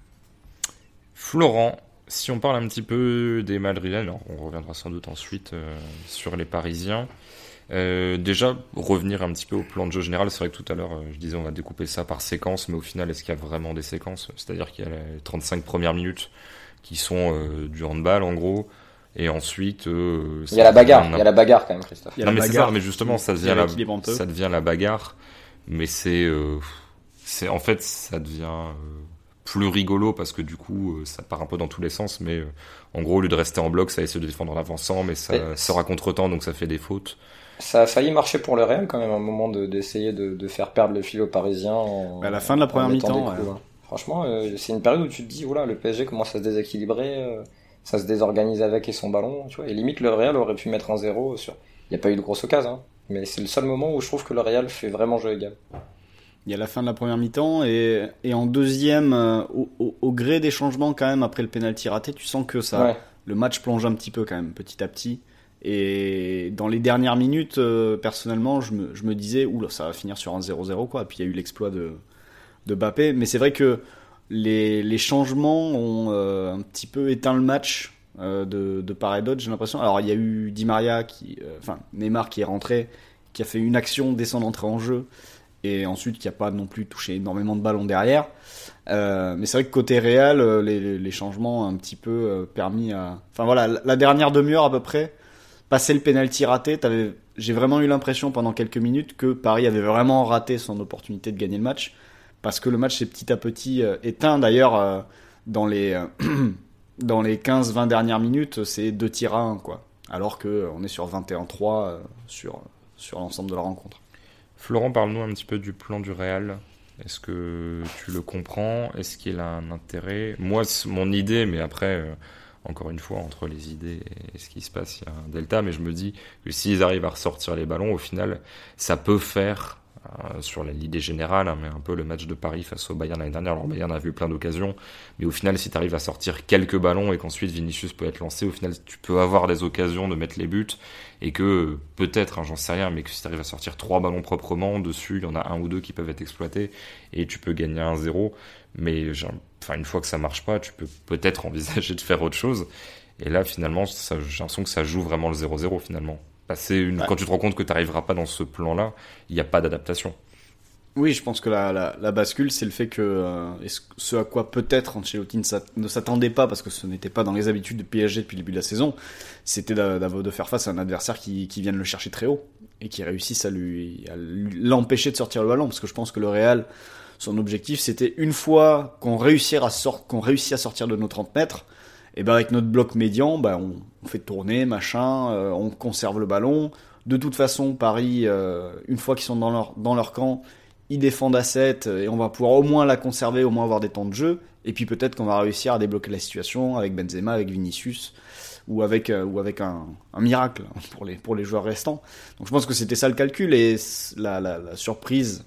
Florent, si on parle un petit peu des Madrilènes, on reviendra sans doute ensuite euh, sur les Parisiens. Euh, déjà, revenir un petit peu au plan de jeu général. C'est vrai que tout à l'heure, euh, je disais on va découper ça par séquences, mais au final, est-ce qu'il y a vraiment des séquences ? C'est-à-dire qu'il y a les trente-cinq premières minutes qui sont euh, du handball, en gros. Et ensuite, euh, il y a la bagarre, il y a la bagarre quand même, Christophe. Non mais c'est ça, mais justement, ça devient la, ça devient la bagarre, mais c'est, euh, c'est en fait, ça devient euh, plus rigolo parce que du coup, euh, ça part un peu dans tous les sens, mais euh, en gros, au lieu de rester en bloc, ça essaie de défendre en avançant, mais ça et sort à contre-temps, donc ça fait des fautes. Ça a failli marcher pour le Real quand même, à un moment de, d'essayer de, de faire perdre le fil aux Parisiens. En, à la fin de la première mi-temps, ouais. Franchement, euh, c'est une période où tu te dis, oula, le P S G commence à se déséquilibrer, euh, ça se désorganise avec et son ballon, tu vois. Et limite, le Real aurait pu mettre un zéro sur. Il n'y a pas eu de grosse occasion, hein, mais c'est le seul moment où je trouve que le Real fait vraiment jeu égal. Il y a la fin de la première mi-temps et, et en deuxième, euh, au, au, au gré des changements quand même après le pénalty raté, tu sens que ça, Ouais. le match plonge un petit peu quand même, petit à petit. Et dans les dernières minutes, euh, personnellement, je me, je me disais, oula, ça va finir sur un zéro zéro quoi. Et puis il y a eu l'exploit de, de Mbappé. Mais c'est vrai que les, les changements ont euh, un petit peu éteint le match euh, de, de part et d'autre, j'ai l'impression. Alors il y a eu Di Maria, qui, euh, enfin Neymar qui est rentré, qui a fait une action dès son entrée en jeu. Et ensuite qui n'a pas non plus touché énormément de ballons derrière. Euh, mais c'est vrai que côté Real, les, les changements ont un petit peu euh, permis à... Enfin voilà, la dernière demi-heure à peu près, passer le penalty raté, t'avais... j'ai vraiment eu l'impression pendant quelques minutes que Paris avait vraiment raté son opportunité de gagner le match, parce que le match s'est petit à petit euh, éteint. D'ailleurs, euh, dans les, euh, dans les quinze vingt dernières minutes, c'est deux tirs à un, quoi. Alors qu'on est sur vingt et un trois euh, sur, sur l'ensemble de la rencontre. Florent, parle-nous un petit peu du plan du Real. Est-ce que tu le comprends? Est-ce qu'il a un intérêt? Moi, c'est mon idée, mais après, euh, encore une fois, entre les idées et ce qui se passe, il y a un delta. Mais je me dis que s'ils arrivent à ressortir les ballons, au final, ça peut faire, euh, sur l'idée générale, hein, mais un peu le match de Paris face au Bayern l'année dernière. Alors, Bayern a vu plein d'occasions, mais au final, si tu arrives à sortir quelques ballons et qu'ensuite Vinicius peut être lancé, au final, tu peux avoir des occasions de mettre les buts. Et que peut-être, hein, j'en sais rien, mais que si tu arrives à sortir trois ballons proprement, dessus, il y en a un ou deux qui peuvent être exploités et tu peux gagner un zéro. Mais enfin, une fois que ça marche pas, tu peux peut-être envisager de faire autre chose. Et là, finalement, ça, j'ai l'impression que ça joue vraiment le zéro zéro finalement. Bah, c'est une... ouais. Quand tu te rends compte que tu n'arriveras pas dans ce plan-là, il n'y a pas d'adaptation. Oui, je pense que la, la, la bascule, c'est le fait que euh, ce à quoi peut-être Ancelotti ne s'attendait pas, parce que ce n'était pas dans les habitudes de P S G depuis le début de la saison, c'était de, de faire face à un adversaire qui, qui vienne le chercher très haut et qui réussisse à lui, à l'empêcher de sortir le ballon, parce que je pense que le Real, son objectif, c'était une fois qu'on réussit à, sort, qu'on réussit à sortir de nos trente mètres, et ben avec notre bloc médian, ben on, on fait tourner, machin, euh, on conserve le ballon. De toute façon, Paris, euh, une fois qu'ils sont dans leur, dans leur camp, ils défendent à sept et on va pouvoir au moins la conserver, au moins avoir des temps de jeu. Et puis peut-être qu'on va réussir à débloquer la situation avec Benzema, avec Vinicius ou avec, euh, ou avec un, un miracle pour les, pour les joueurs restants. Donc je pense que c'était ça le calcul. Et la, la, la surprise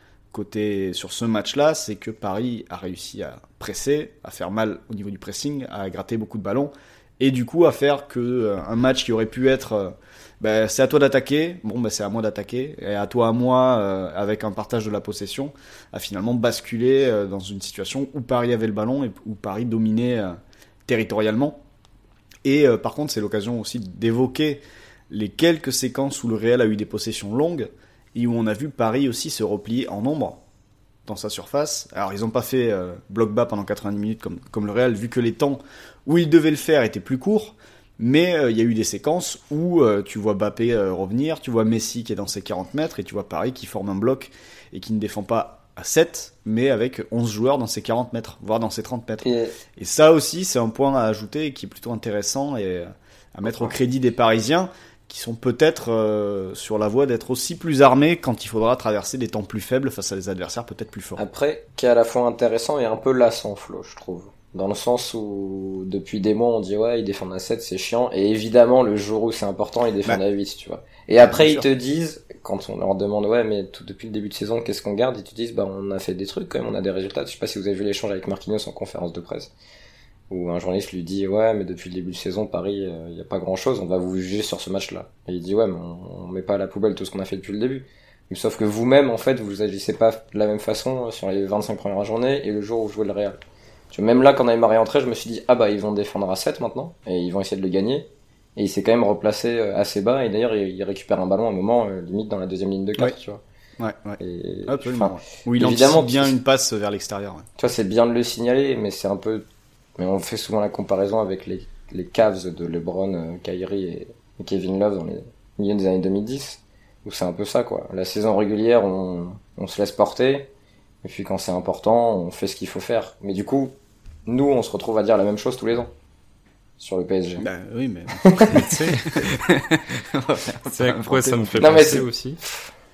côté, sur ce match-là, c'est que Paris a réussi à presser, à faire mal au niveau du pressing, à gratter beaucoup de ballons. Et du coup à faire que euh, un match qui aurait pu être... Euh, Ben, c'est à toi d'attaquer, bon ben c'est à moi d'attaquer, et à toi à moi, euh, avec un partage de la possession, à finalement basculer euh, dans une situation où Paris avait le ballon et où Paris dominait euh, territorialement. Et euh, par contre, c'est l'occasion aussi d'évoquer les quelques séquences où le Real a eu des possessions longues et où on a vu Paris aussi se replier en nombre dans sa surface. Alors ils n'ont pas fait euh, bloc bas pendant quatre-vingt-dix minutes comme, comme le Real, vu que les temps où ils devaient le faire étaient plus courts. Mais il euh, y a eu des séquences où euh, tu vois Mbappé euh, revenir, tu vois Messi qui est dans ses quarante mètres et tu vois Paris qui forme un bloc et qui ne défend pas à sept, mais avec onze joueurs dans ses quarante mètres, voire dans ses trente mètres. Et, et ça aussi, c'est un point à ajouter qui est plutôt intéressant et à mettre au crédit des Parisiens qui sont peut-être euh, sur la voie d'être aussi plus armés quand il faudra traverser des temps plus faibles face à des adversaires peut-être plus forts. Après, qui est à la fois intéressant et un peu lassant, Flo, je trouve. Dans le sens où, depuis des mois, on dit, ouais, ils défendent à sept, c'est chiant. Et évidemment, le jour où c'est important, ils défendent bah, à huit, tu vois. Et après, ils sûr. te disent, quand on leur demande, ouais, mais tout depuis le début de saison, qu'est-ce qu'on garde? Ils te disent, bah, on a fait des trucs, quand même, on a des résultats. Je sais pas si vous avez vu l'échange avec Marquinhos en conférence de presse. Où un journaliste lui dit, ouais, mais depuis le début de saison, Paris, il euh, y a pas grand chose, on va vous juger sur ce match-là. Et il dit, ouais, mais on, on met pas à la poubelle tout ce qu'on a fait depuis le début. Mais sauf que vous-même, en fait, vous agissez pas de la même façon sur les vingt-cinq premières journées et le jour où vous jouez le Real. Même là, quand Neymar est rentré, je me suis dit, ah bah, ils vont défendre à sept maintenant, et ils vont essayer de le gagner. Et il s'est quand même replacé assez bas, et d'ailleurs, il récupère un ballon à un moment, limite dans la deuxième ligne de quatre, ouais. tu vois. Ouais, ouais. Et, absolument. Enfin, où il anticipe bien une passe vers l'extérieur. Ouais. Tu vois, c'est bien de le signaler, mais c'est un peu, mais on fait souvent la comparaison avec les, les Cavs de LeBron, Kyrie et, et Kevin Love dans les milieux des années deux mille dix, où c'est un peu ça, quoi. La saison régulière, on, on se laisse porter, et puis quand c'est important, on fait ce qu'il faut faire. Mais du coup, nous, on se retrouve à dire la même chose tous les ans sur le P S G. Ben oui, mais tu sais, pourquoi ça me fait non, penser aussi.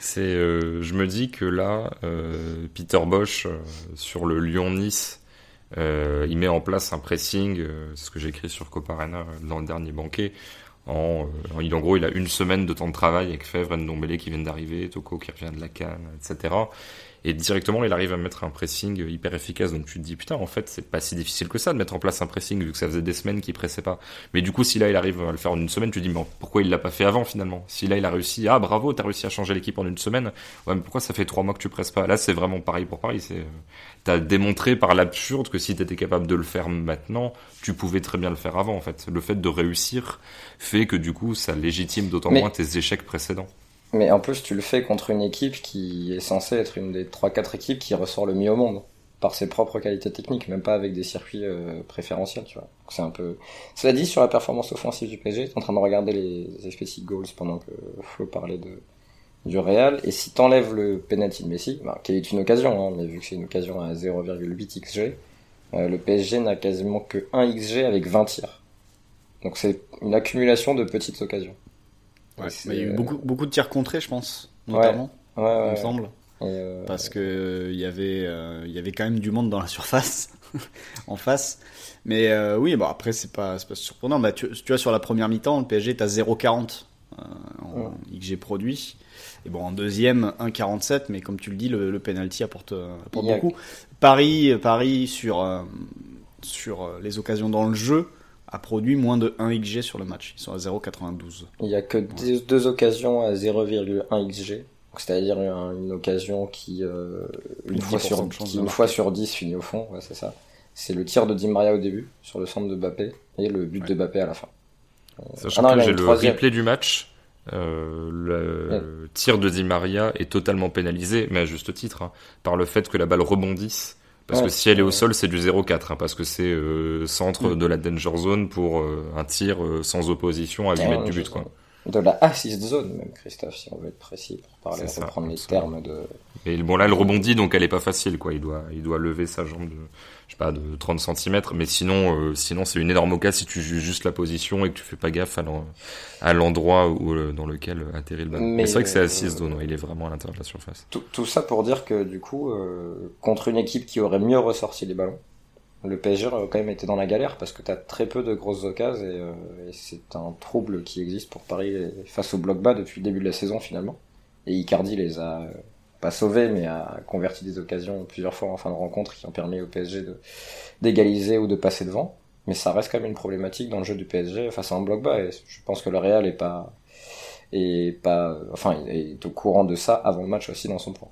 C'est, euh, je me dis que là, euh, Peter Bosz, euh, sur le Lyon-Nice, euh, il met en place un pressing, euh, c'est ce que j'ai écrit sur Coparena dans le dernier banquet. En, euh, il, en gros, il a une semaine de temps de travail avec Fèvre, Ndombele qui viennent d'arriver, Toko qui revient de la CAN, et cetera. Et directement, il arrive à mettre un pressing hyper efficace. Donc tu te dis, putain, en fait, c'est pas si difficile que ça de mettre en place un pressing, vu que ça faisait des semaines qu'il pressait pas. Mais du coup, si là, il arrive à le faire en une semaine, tu te dis, mais pourquoi il l'a pas fait avant, finalement? Si là, il a réussi, ah, bravo, t'as réussi à changer l'équipe en une semaine. Ouais, mais pourquoi ça fait trois mois que tu presses pas? Là, c'est vraiment pareil pour pareil. C'est, t'as démontré par l'absurde que si t'étais capable de le faire maintenant, tu pouvais très bien le faire avant, en fait. Le fait de réussir fait que, du coup, ça légitime d'autant mais... moins tes échecs précédents. Mais en plus, tu le fais contre une équipe qui est censée être une des trois quatre équipes qui ressort le mieux au monde, par ses propres qualités techniques, même pas avec des circuits euh, préférentiels, tu vois. Donc c'est un peu... Cela dit, sur la performance offensive du P S G, t'es en train de regarder les expected goals pendant que Flo parlait de, du Real, et si t'enlèves le penalty de Messi, bah, qui est une occasion, hein, mais vu que c'est une occasion à zéro virgule huit X G, euh, le P S G n'a quasiment que un X G avec vingt tirs. Donc c'est une accumulation de petites occasions. Ouais, bah, il y a eu beaucoup, beaucoup de tirs contrés, je pense, notamment, ouais, ouais, ouais, il me ouais. semble. Euh... Parce que euh, il y avait, euh, il y avait quand même du monde dans la surface, en face. Mais euh, oui, bon après c'est pas, c'est pas surprenant. Bah tu, tu vois sur la première mi-temps, le P S G t'as zéro virgule quarante euh, en ouais. X G produit. Et bon en deuxième un virgule quarante-sept, mais comme tu le dis, le, le penalty apporte, apporte a... beaucoup. Paris, Paris sur euh, sur les occasions dans le jeu a produit moins de un X G sur le match. Ils sont à zéro virgule quatre-vingt-douze. Il y a que deux, deux occasions à zéro virgule un X G. C'est-à-dire une, une occasion qui, euh, une, fois sur, qui une fois sur dix finit au fond. Ouais, c'est ça. C'est le tir de Di Maria au début, sur le centre de Mbappé, et le but ouais. de Mbappé à la fin. Sachant ah non, que j'ai le troisième. replay du match. Euh, le ouais. tir de Di Maria est totalement pénalisé, mais à juste titre, hein, par le fait que la balle rebondisse. Parce ouais, que si elle est au sol, c'est du zéro virgule quatre, hein, parce que c'est euh, centre mmh. de la danger zone pour euh, un tir euh, sans opposition à huit mètres du but, quoi. De la assist zone, même, Christophe, si on veut être précis, pour parler, c'est reprendre ça, les termes de... Et bon, là, elle rebondit, donc elle est pas facile, quoi. Il doit, il doit lever sa jambe de, je sais pas, de trente centimètres, mais sinon, euh, sinon, c'est une énorme occasion si tu juges juste la position et que tu fais pas gaffe à, à l'endroit où, euh, dans lequel atterrit le ballon. Mais, mais c'est vrai que c'est assist zone, ouais, il est vraiment à l'intérieur de la surface. Tout, tout ça pour dire que, du coup, euh, contre une équipe qui aurait mieux ressorti les ballons, le P S G a quand même été dans la galère parce que t'as très peu de grosses occasions et, euh, et c'est un trouble qui existe pour Paris face au bloc bas depuis le début de la saison finalement. Et Icardi les a euh, pas sauvés mais a converti des occasions plusieurs fois en fin de rencontre qui ont permis au P S G de d'égaliser ou de passer devant. Mais ça reste quand même une problématique dans le jeu du P S G face à un bloc bas et je pense que le Real est pas est pas enfin est au courant de ça avant le match aussi dans son plan.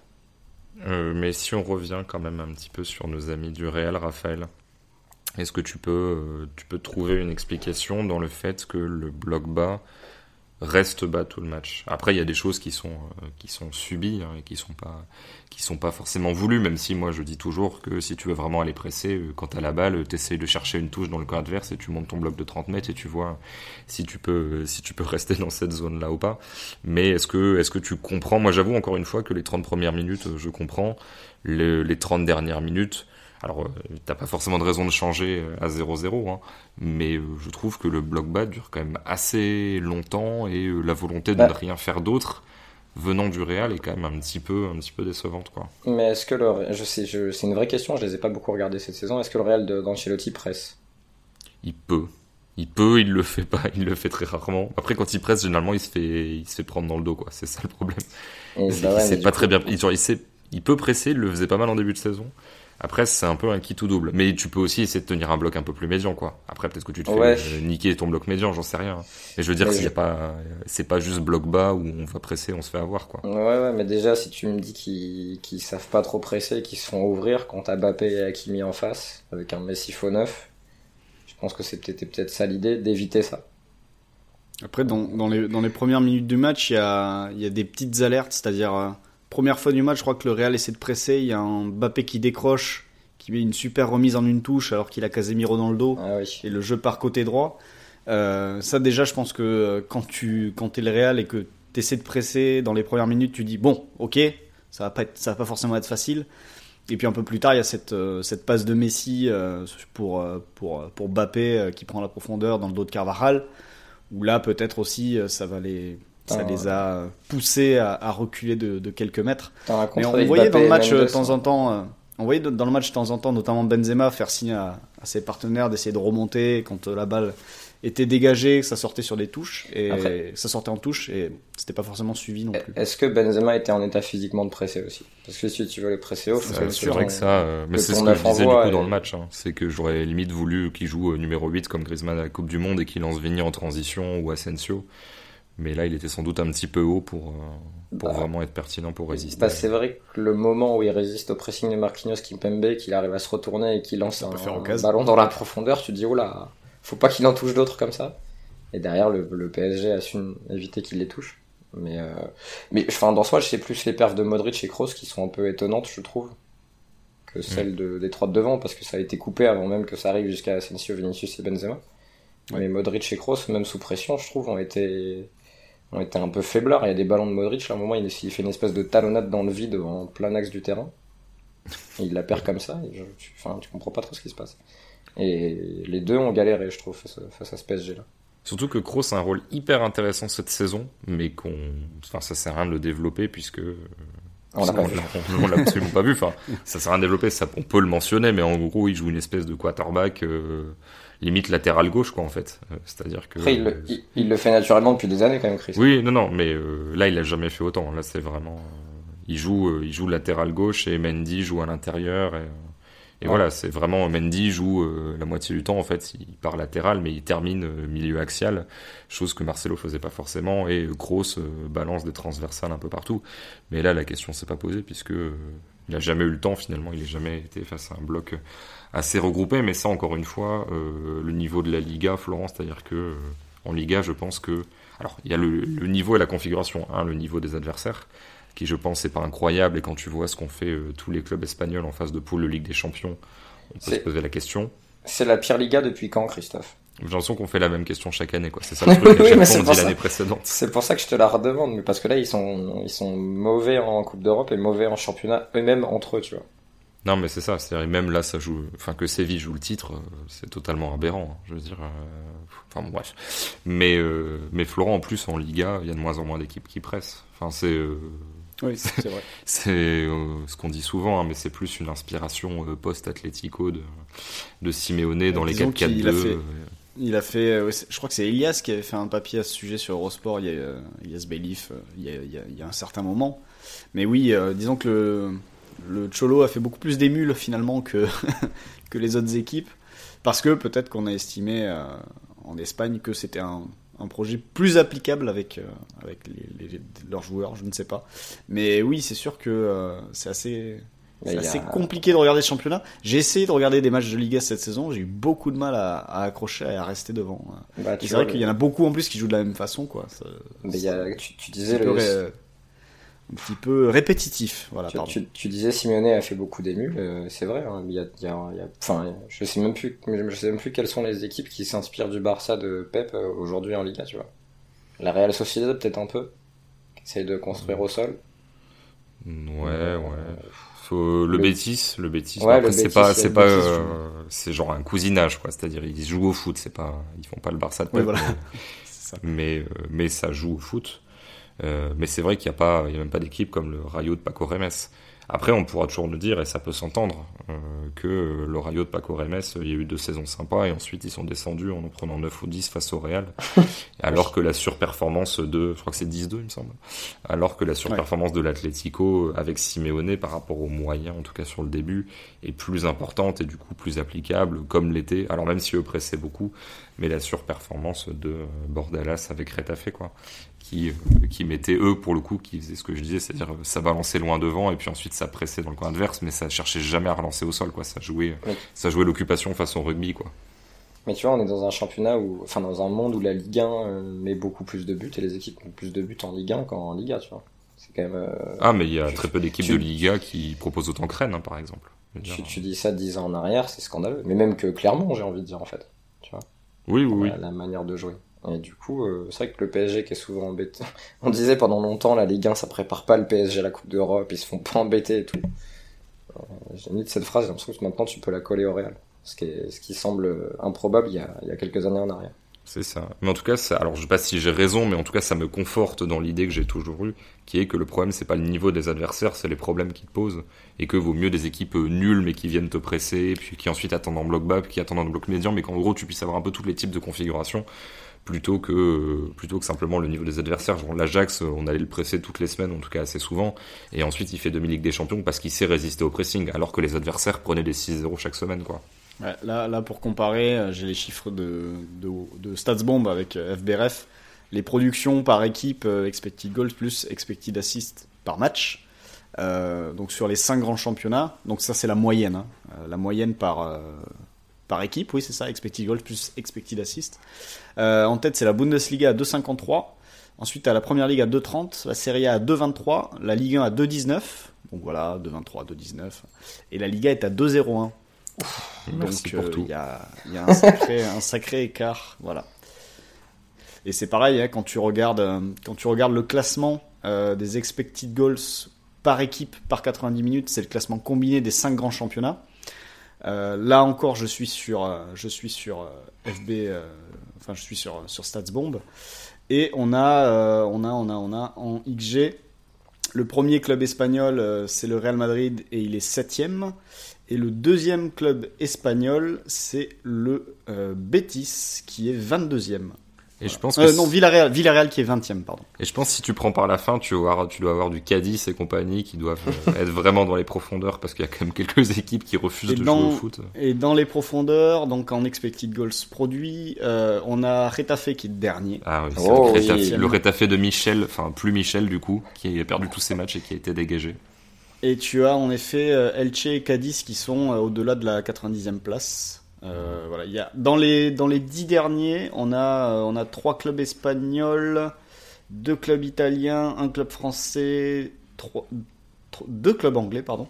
Euh, mais si on revient quand même un petit peu sur nos amis du Real, Raphaël, est-ce que tu peux, euh, tu peux trouver une explication dans le fait que le bloc bas reste bas tout le match? Après, il y a des choses qui sont, euh, qui sont subies hein, et qui sont pas, qui sont pas forcément voulues, même si moi je dis toujours que si tu veux vraiment aller presser, euh, quand t'as la balle, t'essayes de chercher une touche dans le camp adverse et tu montes ton bloc de trente mètres et tu vois si tu peux, euh, si tu peux rester dans cette zone-là ou pas. Mais est-ce que, est-ce que tu comprends? Moi, j'avoue encore une fois que les trente premières minutes, je comprends. Le, les trente dernières minutes, alors, euh, t'as pas forcément de raison de changer à zéro zéro, hein, mais euh, je trouve que le bloc bas dure quand même assez longtemps et euh, la volonté de bah. ne rien faire d'autre venant du Real est quand même un petit peu, un petit peu décevante, quoi. Mais est-ce que le, je sais, je, c'est une vraie question, je les ai pas beaucoup regardés cette saison. Est-ce que le Real de, d'Ancelotti presse? Il peut. Il peut, il le fait pas, il le fait très rarement. Après, quand il presse, généralement, il se fait, il se fait prendre dans le dos, quoi. C'est ça le problème. Et c'est, bah ouais, c'est pas coup, très bien. Il, genre, il sait, il peut presser, il le faisait pas mal en début de saison. Après, c'est un peu un qui tout double. Mais tu peux aussi essayer de tenir un bloc un peu plus médian, quoi. Après, peut-être que tu te ouais. fais euh, niquer ton bloc médian, j'en sais rien. Mais je veux dire, s'il y a pas, c'est pas juste bloc bas où on va presser, on se fait avoir, quoi. Ouais, ouais, mais déjà, si tu me dis qu'ils, qu'ils savent pas trop presser, qu'ils se font ouvrir quand t'as Mbappé et Hakimi en face, avec un Messi faux neuf, je pense que c'est peut-être, peut-être ça l'idée, d'éviter ça. Après, dans, dans les, dans les premières minutes du match, il y a, il y a des petites alertes, c'est-à-dire, euh, première fois du match, je crois que le Real essaie de presser, il y a un Mbappé qui décroche, qui met une super remise en une touche alors qu'il a Casemiro dans le dos, ah oui. et le jeu part côté droit. Euh, ça déjà, je pense que quand tu quand t'es le Real et que t'essaies de presser dans les premières minutes, tu dis bon, ok, ça va pas être, ça va pas forcément être facile. Et puis un peu plus tard, il y a cette euh, cette passe de Messi euh, pour euh, pour pour Mbappé euh, qui prend la profondeur dans le dos de Carvajal, où là peut-être aussi euh, ça va les ça ah, les a poussés à, à reculer de, de quelques mètres. Mais on avec voyait dans le match Mendes, de temps en temps, euh, on voyait dans le match de temps en temps, notamment Benzema faire signe à, à ses partenaires d'essayer de remonter quand euh, la balle était dégagée, que ça sortait sur des touches et Après, ça sortait en touche et c'était pas forcément suivi non plus. Est-ce que Benzema était en état physiquement de presser aussi? Parce que si tu veux le presser haut, c'est sûr que ça. Euh, mais c'est ce que je disais du coup et... dans le match. Hein. C'est que j'aurais limite voulu qu'il joue numéro huit comme Griezmann à la Coupe du Monde et qu'il lance Vini en transition ou Asensio. Mais là, il était sans doute un petit peu haut pour, pour bah, vraiment être pertinent pour résister. Bah, c'est vrai que le moment où il résiste au pressing de Marquinhos Kimpembe, qu'il arrive à se retourner et qu'il lance un, un ballon dans la profondeur, tu te dis, oh là, faut pas qu'il en touche d'autres comme ça. Et derrière, le, le P S G a su éviter qu'il les touche. Mais, euh, mais enfin, dans ce match, c'est plus les perfs de Modric et Kroos qui sont un peu étonnantes, je trouve, que celles mmh. de, des trois de devant, parce que ça a été coupé avant même que ça arrive jusqu'à Asensio, Vinicius et Benzema. Ouais. Mais Modric et Kroos, même sous pression, je trouve, ont été... ont été un peu faiblards. Il y a des ballons de Modric, à un moment il fait une espèce de talonnade dans le vide en plein axe du terrain. Et il la perd comme ça, et je, tu, enfin, tu comprends pas trop ce qui se passe. Et les deux ont galéré, je trouve, face à, face à ce P S G là. Surtout que Kroos a un rôle hyper intéressant cette saison, mais qu'on, enfin, ça sert à rien de le développer puisque on l'a pas vu. On l'a absolument pas vu. Enfin, ça sert à rien de développer. Ça, on peut le mentionner, mais en gros, il joue une espèce de quarterback. Euh, limite latéral gauche quoi en fait, euh, c'est-à-dire que après il le, il, il le fait naturellement depuis des années quand même, Chris. Oui non non mais euh, là il a jamais fait autant, là c'est vraiment euh, il joue euh, il joue latéral gauche et Mendy joue à l'intérieur et, euh, et ouais. Voilà, c'est vraiment Mendy joue euh, la moitié du temps en fait, il part latéral mais il termine euh, milieu axial, chose que Marcelo faisait pas forcément, et euh, Kroos euh, balance des transversales un peu partout, mais là la question s'est pas posée puisque euh, il a jamais eu le temps finalement, il a jamais été face à un bloc assez regroupé, mais ça encore une fois, euh, le niveau de la Liga, Florent, c'est-à-dire que euh, en Liga, je pense que, alors il y a le, le niveau et la configuration, hein, le niveau des adversaires, qui je pense n'est pas incroyable, et quand tu vois ce qu'ont fait euh, tous les clubs espagnols en phase de poule de Ligue des Champions, on peut c'est, se poser la question. C'est la pire Liga depuis quand, Christophe? J'ai l'impression qu'on fait la même question chaque année, quoi. C'est ça le truc. Oui, mais c'est on dit l'année précédente. C'est pour ça que je te la redemande, mais parce que là ils sont ils sont mauvais en Coupe d'Europe et mauvais en championnat eux-mêmes entre eux, tu vois. Non, mais c'est ça. C'est-à-dire même là, ça joue. Enfin, que Séville joue le titre, c'est totalement aberrant. Hein, je veux dire. Euh... Enfin bon, bref. Mais euh... mais Florent, en plus en Liga, il y a de moins en moins d'équipes qui pressent. Enfin, c'est. Euh... Oui, c'est, c'est vrai. C'est euh, ce qu'on dit souvent, hein, mais c'est plus une inspiration euh, post-Atlético de de Simeone dans les quatre quatre deux. Il a fait, euh, je crois que c'est Elias qui avait fait un papier à ce sujet sur Eurosport, il y a, euh, Elias Bailiff, euh, il, y a, il, y a, il y a un certain moment. Mais oui, euh, disons que le, le Cholo a fait beaucoup plus d'émules finalement que, que les autres équipes, parce que peut-être qu'on a estimé euh, en Espagne que c'était un, un projet plus applicable avec, euh, avec les, les, leurs joueurs, je ne sais pas. Mais oui, c'est sûr que euh, c'est assez... C'est assez a... compliqué de regarder ce championnat. J'ai essayé de regarder des matchs de Liga cette saison. J'ai eu beaucoup de mal à, à accrocher et à rester devant. Bah, c'est vrai le... qu'il y en a beaucoup en plus qui jouent de la même façon, quoi. Ça, Mais il y a, tu, tu disais un, le... ré... un petit peu répétitif. Voilà, tu, tu, tu disais Simeone a fait beaucoup d'émules. Euh, c'est vrai. Hein, il y a, il y a, il y a... Enfin, je sais même plus. Je sais même plus quelles sont les équipes qui s'inspirent du Barça de Pep euh, aujourd'hui en Liga. Tu vois. La Real Sociedad peut-être un peu. Qui essaye de construire au sol. Ouais, euh, ouais. Le, le Betis, le Betis. Ouais, après, le c'est Betis, pas, c'est pas, Betis, euh, c'est genre un cousinage, quoi. C'est-à-dire, ils jouent au foot, c'est pas, ils font pas le Barça de Pep. Ouais, voilà. mais, mais, euh, mais ça joue au foot. Euh, mais c'est vrai qu'il y a pas, il y a même pas d'équipe comme le Rayo de Paco Remes. Après, on pourra toujours le dire, et ça peut s'entendre, euh, que le Rayo de Paco Remes, il y a eu deux saisons sympas, et ensuite ils sont descendus en en prenant neuf ou dix face au Real, alors que la surperformance de, je crois que c'est dix deux, il me semble, alors que la surperformance ouais. de l'Atlético, avec Simeone, par rapport aux moyens, en tout cas sur le début, est plus importante, et du coup plus applicable, comme l'était, alors même si eux pressaient beaucoup, mais la surperformance de Bordalas avec Retafe, quoi. Qui, euh, qui mettaient eux pour le coup, qui faisaient ce que je disais, c'est-à-dire ça balançait loin devant et puis ensuite ça pressait dans le coin adverse, mais ça cherchait jamais à relancer au sol, quoi. Ça jouait, oui. ça jouait l'occupation façon rugby, quoi. Mais tu vois, on est dans un championnat où, enfin dans un monde où la Ligue un euh, met beaucoup plus de buts et les équipes mettent plus de buts en Ligue un qu'en Liga, tu vois. C'est quand même. Euh... Ah, mais il y a tu, très peu d'équipes tu... de Liga qui proposent autant que Rennes, hein, par exemple. Tu, tu dis ça dix ans en arrière, c'est scandaleux. Mais même que Clermont, j'ai envie de dire en fait, tu vois. Oui, oui, la, oui. La manière de jouer. Et du coup, euh, c'est vrai que le P S G qui est souvent embêté. On disait pendant longtemps, la Ligue un, ça prépare pas le P S G à la Coupe d'Europe, ils se font pas embêter et tout. Euh, j'ai mis de cette phrase, j'ai l'impression que maintenant tu peux la coller au Real. Ce qui, est, ce qui semble improbable il y a, il y a quelques années en arrière. C'est ça. Mais en tout cas, ça, alors je sais pas si j'ai raison, mais en tout cas, ça me conforte dans l'idée que j'ai toujours eue, qui est que le problème, c'est pas le niveau des adversaires, c'est les problèmes qu'ils te posent, et que vaut mieux des équipes nulles, mais qui viennent te presser, puis qui ensuite attendent en bloc bas, puis qui attendent en bloc médian, mais qu'en gros, tu puisses avoir un peu tous les types de configurations, plutôt que, plutôt que simplement le niveau des adversaires. Genre, l'Ajax, on allait le presser toutes les semaines, en tout cas assez souvent, et ensuite, il fait demi-Ligue des Champions parce qu'il sait résister au pressing, alors que les adversaires prenaient des six zéro chaque semaine, quoi. Ouais, là, là, pour comparer, j'ai les chiffres de, de, de StatsBomb avec F B R F. Les productions par équipe, expected goals plus expected assist par match. Euh, donc sur les cinq grands championnats. Donc ça, c'est la moyenne. Hein. Euh, la moyenne par, euh, par équipe, oui, c'est ça. Expected goals plus expected assist. Euh, en tête, c'est la Bundesliga à deux virgule cinquante-trois. Ensuite, à la Première Ligue à deux virgule trente. La Serie A à deux virgule vingt-trois. La Ligue un à deux virgule dix-neuf. Donc voilà, deux virgule vingt-trois, deux virgule dix-neuf. Et la Liga est à deux virgule zéro un. Merci Donc, pour euh, tout. Il y a, y a un, sacré, un sacré écart, voilà. Et c'est pareil, hein, quand tu regardes, euh, quand tu regardes le classement euh, des expected goals par équipe par quatre-vingt-dix minutes, c'est le classement combiné des cinq grands championnats. Euh, là encore, je suis sur, euh, je suis sur euh, F B, euh, enfin je suis sur sur StatsBomb, et on a, euh, on a, on a, on a en X G le premier club espagnol, euh, c'est le Real Madrid et il est septième. Et le deuxième club espagnol, c'est le euh, Betis, qui est vingt-deuxième. Et Voilà. je pense que euh, c'est- non, Villarreal, Villarreal qui est vingtième, pardon. Et je pense que si tu prends par la fin, tu, vas avoir, tu dois avoir du Cadiz et compagnie qui doivent euh, être vraiment dans les profondeurs parce qu'il y a quand même quelques équipes qui refusent Et de dans, jouer au foot. et dans les profondeurs, donc en expected goals produits, euh, on a Retafe qui est dernier. Ah oui, c'est Oh, le, Retafe, oui. le Retafe de Michel, enfin plus Michel du coup, qui a perdu tous ses matchs et qui a été dégagé. Et tu as en effet euh, Elche et Cadiz qui sont euh, au-delà de la quatre-vingt-dixième place. Euh, voilà, il y a dans les dans les dix derniers, on a euh, on a trois clubs espagnols, deux clubs italiens, un club français, trois, trois- deux clubs anglais, pardon.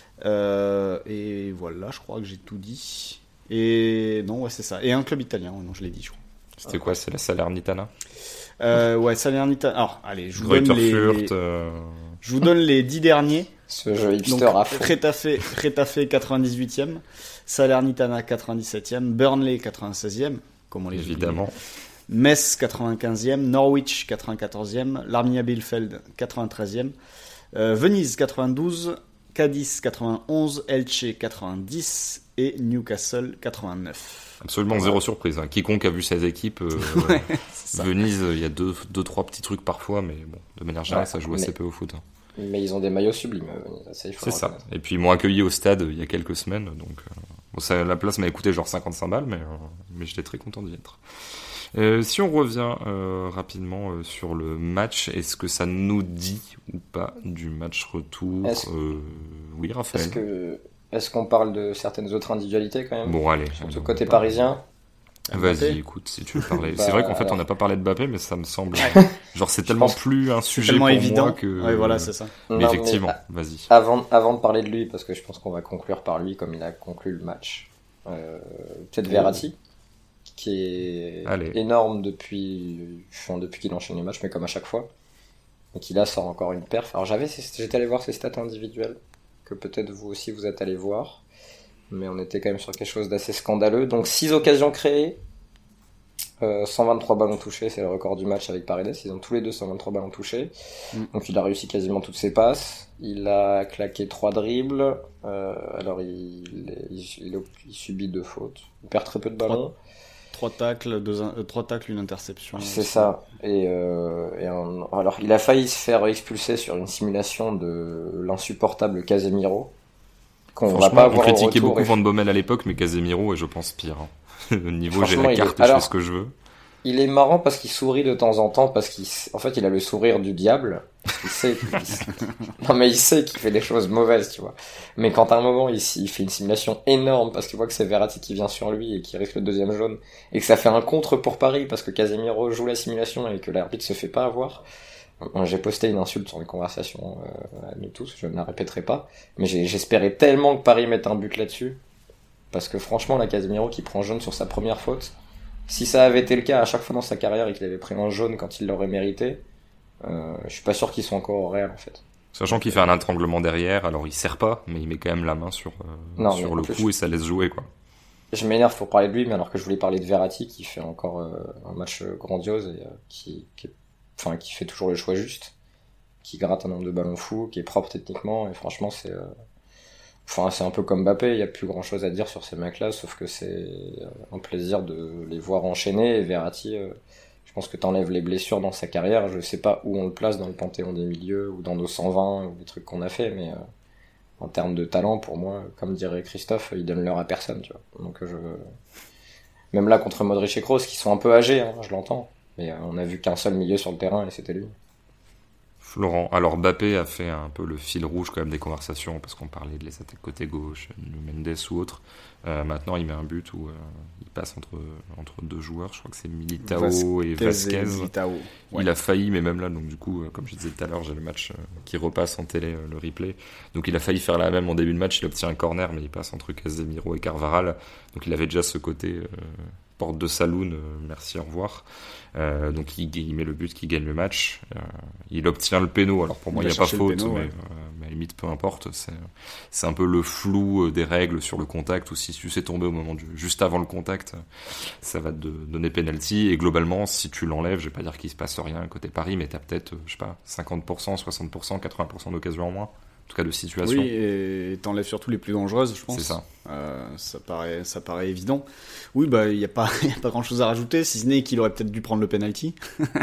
Euh, et voilà, je crois que j'ai tout dit. Et non, ouais, c'est ça. Et un club italien, ouais, non, je l'ai dit, je crois. C'était quoi? C'est la Salernitana? Euh, ouais, Salernitana. Alors, allez, je vous donne Greuther les, Fürth, les- euh, je vous donne les dix derniers. Ce jeu hipster Donc, à fond. Retafe, Retafe quatre-vingt-dix-huitième, Salernitana quatre-vingt-dix-septième, Burnley quatre-vingt-seizième, comme on les oublie. évidemment. Metz quatre-vingt-quinzième, Norwich quatre-vingt-quatorzième, l'Arminia Bielefeld quatre-vingt-treizième, euh, Venise quatre-vingt-douze, Cadiz quatre-vingt-onze, Elche quatre-vingt-dix et Newcastle quatre-vingt-neuf. Absolument zéro surprise. Hein. Quiconque a vu ces équipes, euh, Ouais, c'est ça. Venise, il y a deux, deux, trois petits trucs parfois, mais bon, de manière générale, Ouais, ça joue mais- assez peu au foot. Hein. Mais ils ont des maillots sublimes. euh, Ça, il faut C'est le ça. reconnaître. Et puis ils m'ont accueilli au stade il y a quelques semaines, donc euh, bon, ça, la place m'a coûté genre cinquante-cinq balles, mais, euh, mais j'étais très content d'y être. Euh, si on revient euh, rapidement euh, sur le match, est-ce que ça nous dit ou pas du match retour? Est-ce- euh, Oui, Raphaël. Est-ce que est-ce qu'on parle de certaines autres individualités quand même? Bon, allez. Surtout allez, côté on parle. parisien. Vas-y, Mbappé. écoute, si tu veux parler. Bah, c'est vrai qu'en fait, alors- on n'a pas parlé de Mbappé, mais ça me semble. Genre, c'est tellement pense- plus un C'est sujet tellement pour évident. moi que. Ouais, voilà, c'est ça. Mais Non, effectivement, mais, vas-y. a- avant, avant de parler de lui, parce que je pense qu'on va conclure par lui comme il a conclu le match. Euh, Peut-être Verratti, qui est Allez. énorme depuis, enfin, depuis qu'il enchaîne les matchs, mais comme à chaque fois. Et qui là sort encore une perf. Alors j'avais, ces- j'étais allé voir ses stats individuelles, que peut-être vous aussi vous êtes allé voir. Mais on était quand même sur quelque chose d'assez scandaleux. Donc six occasions créées, euh, cent vingt-trois ballons touchés, c'est le record du match avec Paredes. Ils ont tous les deux cent vingt-trois ballons touchés. Mm. Donc il a réussi quasiment toutes ses passes. Il a claqué trois dribbles. Euh, alors il, il, il, il subit deux fautes. Il perd très peu de ballons. Trois tacles, deux, euh, trois tacles, une interception. C'est ça. Et, euh, et un- alors il a failli se faire expulser sur une simulation de l'insupportable Casemiro. Qu'on va Franchement, pas on avoir au critiquait retour. beaucoup Et- Van Bommel à l'époque, mais Casemiro est, je pense, pire. Hein. Au niveau, j'ai Franchement, la il est- carte et je alors- fais ce que je veux. Il est marrant parce qu'il sourit de temps en temps, parce qu'il, en fait, il a le sourire du diable. Il sait, il- non mais il sait qu'il fait des choses mauvaises, tu vois. Mais quand à un moment il, il fait une simulation énorme parce qu'il voit que c'est Verratti qui vient sur lui et qui risque le deuxième jaune, et que ça fait un contre pour Paris parce que Casemiro joue la simulation et que l'arbitre se fait pas avoir. J'ai posté une insulte sur les conversations euh, à nous tous, je ne la répéterai pas, mais j'ai- j'espérais tellement que Paris mette un but là-dessus, parce que franchement, la Casemiro qui prend jaune sur sa première faute, si ça avait été le cas à chaque fois dans sa carrière et qu'il avait pris un jaune quand il l'aurait mérité, euh, je suis pas sûr qu'ils soient encore au Real en fait. Sachant qu'il fait un étranglement derrière, alors il serre pas, mais il met quand même la main sur, euh, Non, sur mais le en plus, cou et ça laisse jouer, quoi. je m'énerve pour parler de lui, mais alors que je voulais parler de Verratti qui fait encore euh, un match grandiose et euh, qui, qui, enfin, qui fait toujours le choix juste, qui gratte un nombre de ballons fous, qui est propre techniquement, et franchement c'est, euh, enfin c'est un peu comme Mbappé, il y a plus grand chose à dire sur ces mecs-là, sauf que c'est un plaisir de les voir enchaîner. Et Verratti, euh, je pense que t'enlèves les blessures dans sa carrière, je sais pas où on le place dans le panthéon des milieux ou dans nos cent vingt ou des trucs qu'on a fait, mais euh, en termes de talent, pour moi, comme dirait Christophe, il donne l'heure à personne, tu vois. Donc je, même là contre Modric et Kroos, qui sont un peu âgés, hein, je l'entends, mais euh, on a vu qu'un seul milieu sur le terrain et c'était lui. Florent, alors Mbappé a fait un peu le fil rouge quand même des conversations parce qu'on parlait de les attaques côté gauche, Mendes ou autre. Euh, maintenant il met un but où euh, il passe entre entre deux joueurs, je crois que c'est Militao Vasquez et Vasquez. Et Militao. Ouais. Il a failli, mais même là, donc du coup, euh, comme je disais tout à l'heure, j'ai le match euh, qui repasse en télé, euh, le replay. Donc il a failli faire la même en début de match, il obtient un corner, mais il passe entre Casemiro et Carvajal. Donc il avait déjà ce côté euh, porte de saloon, euh, merci, au revoir. Euh, donc il, il met le but qui gagne le match. Euh, il obtient le péno. Alors pour moi il n'y a pas faute, péno, mais, ouais. euh, mais à la limite peu importe. C'est, c'est un peu le flou des règles sur le contact, ou si tu sais tomber au moment du juste avant le contact, ça va te donner penalty. Et globalement, si tu l'enlèves, je vais pas dire qu'il se passe rien côté Paris, mais t'as peut-être, je sais pas, cinquante pour cent, soixante pour cent, quatre-vingts pour cent d'occasions en moins. En tout cas de situation. Oui, et t'enlèves surtout les plus dangereuses, je pense. C'est ça. Euh, ça paraît, ça paraît évident. Oui, bah il y a pas, y a pas grand-chose à rajouter, si ce n'est qu'il aurait peut-être dû prendre le penalty.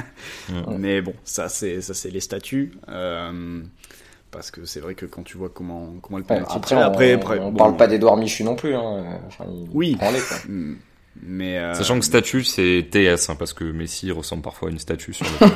mmh. Mais bon, ça c'est, ça c'est les statuts. Euh, parce que c'est vrai que quand tu vois comment, comment le penalty. Ouais, après, on, après, après, on bon, parle pas d'Edouard Michu non plus. Hein. Enfin, il oui. Prend-les, quoi. Mais euh... sachant que statut c'est T S, hein, parce que Messi ressemble parfois à une statue sur le.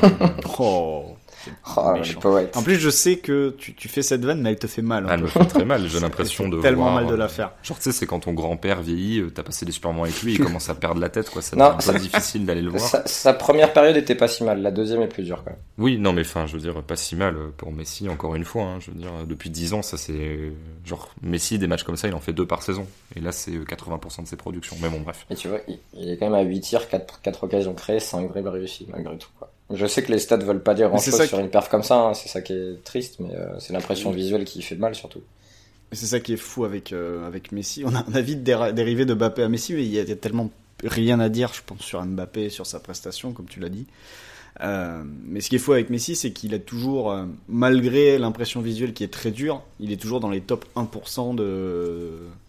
oh. Oh, en plus, je sais que tu, tu fais cette vanne, mais elle te fait mal. Elle me fait très mal. J'ai l'impression de tellement voir, mal de la faire. Genre, tu sais, c'est quand ton grand-père vieillit, t'as passé des super moments avec lui, il commence à perdre la tête, quoi. Ça devient un peu difficile d'aller le voir. Sa, sa première période était pas si mal. La deuxième est plus dure, quand même. Oui, non, mais enfin, je veux dire, pas si mal pour Messi. Encore une fois, hein, je veux dire, depuis dix ans, ça c'est genre Messi, des matchs comme ça, il en fait deux par saison. Et là, c'est quatre-vingts pour cent de ses productions. Mais bon, bref. Et tu vois, il, il est quand même à huit tirs, quatre, quatre occasions créées, cinq dribbles réussis malgré tout, quoi. Je sais que les stats veulent pas dire grand chose sur qui... une perf comme ça, hein, c'est ça qui est triste, mais euh, c'est l'impression visuelle qui fait mal surtout. C'est ça qui est fou avec, euh, avec Messi. On a, on a vite déra- dérivé de Mbappé à Messi, mais il y, a, il y a tellement rien à dire, je pense, sur Mbappé, sur sa prestation, comme tu l'as dit. Euh, mais ce qui est fou avec Messi, c'est qu'il a toujours, euh, malgré l'impression visuelle qui est très dure, il est toujours dans les top un pour cent de...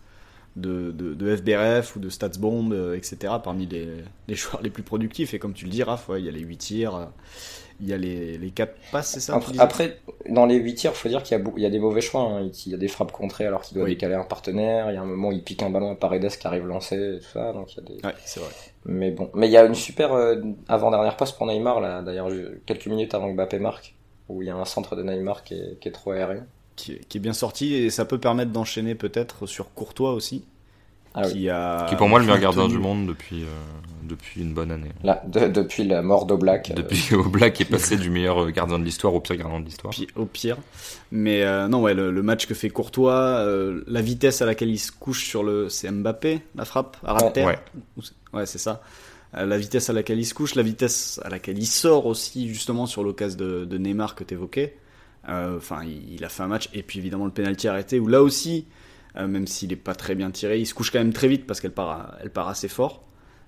De, de, de F B R F ou de StatsBomb, euh, et cetera, parmi les, les joueurs les plus productifs. Et comme tu le dis, Raph, ouais, il y a les huit tirs, euh, il y a les, les quatre passes, c'est ça? Après, après, dans les huit tirs, il faut dire qu'il y a, il y a des mauvais choix. Hein. Il y a des frappes contrées alors qu'il doit oui. décaler un partenaire. Il y a un moment où il pique un ballon à Paredes qui arrive lancé et tout ça. Donc il y a des... Ouais, c'est vrai. Mais bon. Mais il y a une super euh, avant-dernière passe pour Neymar, là, d'ailleurs, quelques minutes avant que Mbappé marque, où il y a un centre de Neymar qui est, qui est trop aérien. Qui est, qui est bien sorti, et ça peut permettre d'enchaîner peut-être sur Courtois aussi. Ah qui, oui. a qui est pour moi le meilleur gardien du monde depuis, euh, depuis une bonne année. Là, de, depuis la mort d'Oblak. Euh... Depuis Oblak est passé du meilleur gardien de l'histoire au pire gardien de l'histoire. Puis, au pire. Mais euh, non, ouais, le, le match que fait Courtois, euh, la vitesse à laquelle il se couche sur le... C'est Mbappé, la frappe à ras de terre. Ouais, ouais c'est ça. Euh, la vitesse à laquelle il se couche, la vitesse à laquelle il sort aussi, justement, sur l'occasion de, de Neymar que t'évoquais. Enfin, euh, il, il a fait un match. Et puis évidemment, le penalty arrêté, où là aussi... Euh, même s'il est pas très bien tiré, il se couche quand même très vite parce qu'elle part, elle part assez fort.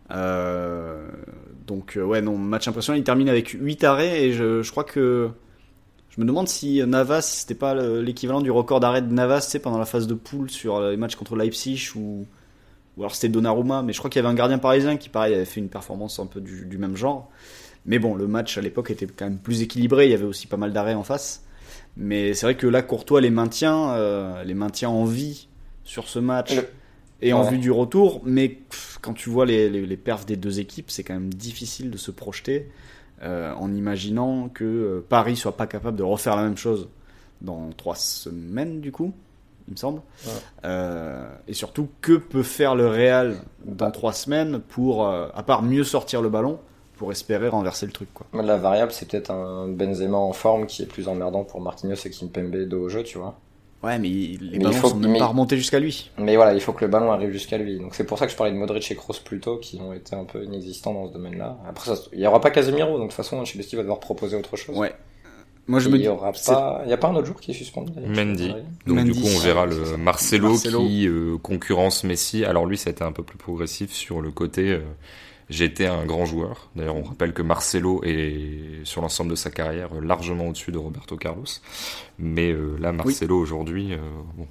Euh, donc euh, ouais, non, match impressionnant. Il termine avec huit arrêts et je, je crois que je me demande si Navas, c'était pas l'équivalent du record d'arrêt de Navas, tu sais, pendant la phase de poule sur les matchs contre Leipzig ou ou alors c'était Donnarumma, mais je crois qu'il y avait un gardien parisien qui pareil avait fait une performance un peu du, du même genre. Mais bon, le match à l'époque était quand même plus équilibré. Il y avait aussi pas mal d'arrêts en face. Mais c'est vrai que là, Courtois les maintient, euh, les maintient en vie sur ce match le... et en ouais. vue du retour, mais pff, quand tu vois les, les, les perfs des deux équipes, c'est quand même difficile de se projeter euh, en imaginant que euh, Paris soit pas capable de refaire la même chose dans trois semaines du coup, il me semble. Ouais. Euh, et surtout, que peut faire le Real dans trois semaines pour, euh, à part mieux sortir le ballon, pour espérer renverser le truc, quoi. La variable, c'est peut-être un Benzema en forme qui est plus emmerdant pour Marquinhos et Kimpembe dos au jeu, tu vois. Ouais, mais les mais ballons faut, sont même mais, pas remontés jusqu'à lui. Mais voilà, il faut que le ballon arrive jusqu'à lui. Donc c'est pour ça que je parlais de Modric et Kroos plus tôt, qui ont été un peu inexistants dans ce domaine-là. Après, ça, il y aura pas Casemiro, donc de toute façon, Ancelotti va devoir proposer autre chose. Ouais. Moi, je il me y dis, aura pas, il y a pas un autre jour qui est suspendu. Mendy. Donc Mendy, du coup, on c'est- verra c'est le ça. Marcelo, Marcelo. qui euh, concurrence Messi. Alors lui, ça a été un peu plus progressif sur le côté. Euh, J'étais un grand joueur. D'ailleurs, on rappelle que Marcelo est sur l'ensemble de sa carrière euh, largement au-dessus de Roberto Carlos. Mais euh, là, Marcelo aujourd'hui, euh, bon,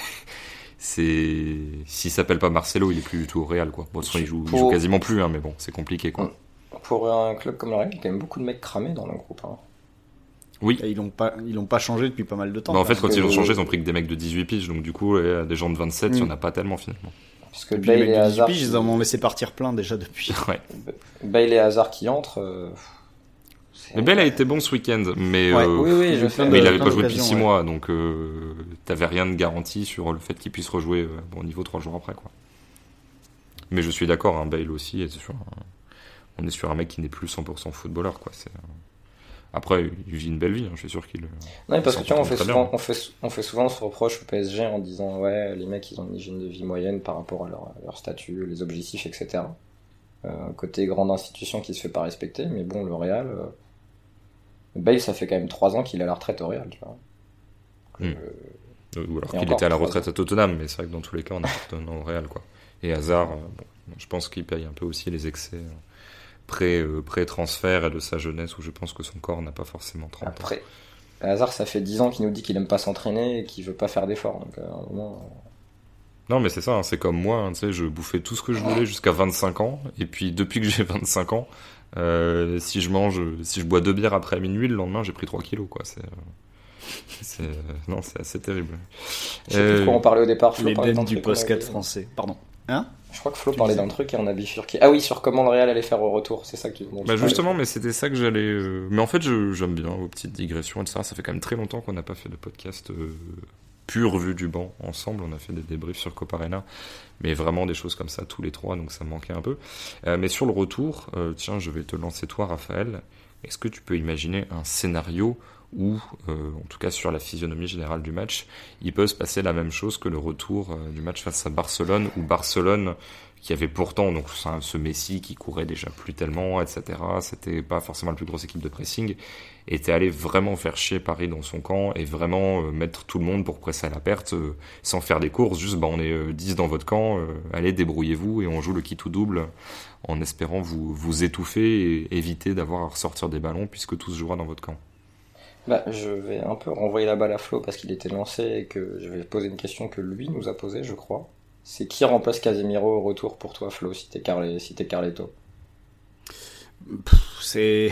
c'est s'il s'appelle pas Marcelo, il est plus du tout au Real, quoi. Bon, de toute façon, il joue, il joue Pour- quasiment plus, hein, mais bon, c'est compliqué, quoi. Pour un club comme le Real, il y a quand même beaucoup de mecs cramés dans le groupe. Hein. Oui. Et ils l'ont pas, ils l'ont pas changé depuis pas mal de temps. Bah, en fait, parce quand que- ils ont changé, ils ont pris que des mecs de dix-huit piges, donc du coup, ouais, des gens de vingt-sept, il y en a pas tellement finalement. Parce que Et puis les Bale mecs et de dix-huit Hazard, piges, ils en ont laissé partir plein déjà depuis. Ouais. Bale et Hazard qui entrent. euh, c'est- Mais Bell a été bon ce week-end, mais Ouais. euh, Oui, oui, J'ai je eu fais. plein mais il de- avait plein pas joué depuis d'occasions, six ouais. mois, donc euh, t'avais rien de garanti sur le fait qu'il puisse rejouer euh, bon niveau trois jours après, quoi. Mais je suis d'accord, hein, Bale aussi, est sur un- on est sur un mec qui n'est plus cent pour cent footballeur, quoi. C'est... Après, il vit une belle vie, hein, je suis sûr qu'il. Non, parce que tu vois, on fait, Très souvent, bien. on, fait, on fait souvent ce reproche au P S G en disant ouais, les mecs ils ont une hygiène de vie moyenne par rapport à leur, à leur statut, les objectifs, et cetera. Euh, côté grande institution qui se fait pas respecter, mais bon, le Real. Euh... Bale, ça fait quand même trois ans qu'il est à la retraite au Real, tu vois. Hmm. Euh, Euh, Ou alors Et qu'il encore, était à la trois retraite à Tottenham, mais c'est vrai que dans tous les cas, on est au Real, quoi. Et Hazard, euh, bon, je pense qu'il paye un peu aussi les excès euh, pré, euh, pré-transfert et de sa jeunesse, où je pense que son corps n'a pas forcément trente ans. Après, Hazard, ça fait dix ans qu'il nous dit qu'il aime pas s'entraîner et qu'il veut pas faire d'efforts. Donc, euh, à un moment, Non, mais c'est ça, hein, c'est comme moi, hein, tu sais, je bouffais tout ce que je voulais jusqu'à vingt-cinq ans, et puis depuis que j'ai vingt-cinq ans, euh, si je mange, si je bois deux bières après minuit, le lendemain, j'ai pris trois kilos, quoi. C'est, euh, c'est, euh, non, c'est assez terrible. je sais plus de quoi on parlait au départ. Flo Les parlait d'un dents du truc, on post-cat avait- français. Pardon. Hein? Je crois que Flo Tu parlait disais. d'un truc et on a bifurqué. Ah oui, sur comment le Real allait faire au retour, c'est ça que tu dont tu Bah parlais. justement, mais c'était ça que j'allais. euh, Mais en fait, je, j'aime bien vos petites digressions, et cetera. Ça fait quand même très longtemps qu'on n'a pas fait de podcast euh, pur vu du banc ensemble. On a fait des débriefs sur Copa Arena, mais vraiment des choses comme ça tous les trois, donc ça me manquait un peu. Euh, mais sur le retour, euh, tiens, je vais te lancer toi, Raphaël. Est-ce que tu peux imaginer un scénario où, euh, en tout cas sur la physionomie générale du match, il peut se passer la même chose que le retour euh, du match face à Barcelone, où Barcelone, qui avait pourtant donc ça, ce Messi qui courait déjà plus tellement, et cetera. C'était pas forcément la plus grosse équipe de pressing, était allé vraiment faire chier Paris dans son camp et vraiment euh, mettre tout le monde pour presser à la perte, euh, sans faire des courses, juste bah on est euh, dix dans votre camp, euh, allez débrouillez-vous et on joue le kit ou double en espérant vous vous étouffer et éviter d'avoir à ressortir des ballons puisque tout se jouera dans votre camp. Bah, je vais un peu renvoyer la balle à Flo parce qu'il était lancé et que je vais poser une question que lui nous a posée, je crois. C'est qui remplace Casemiro au retour pour toi, Flo, si t'es Carle- si t'es Carleto? C'est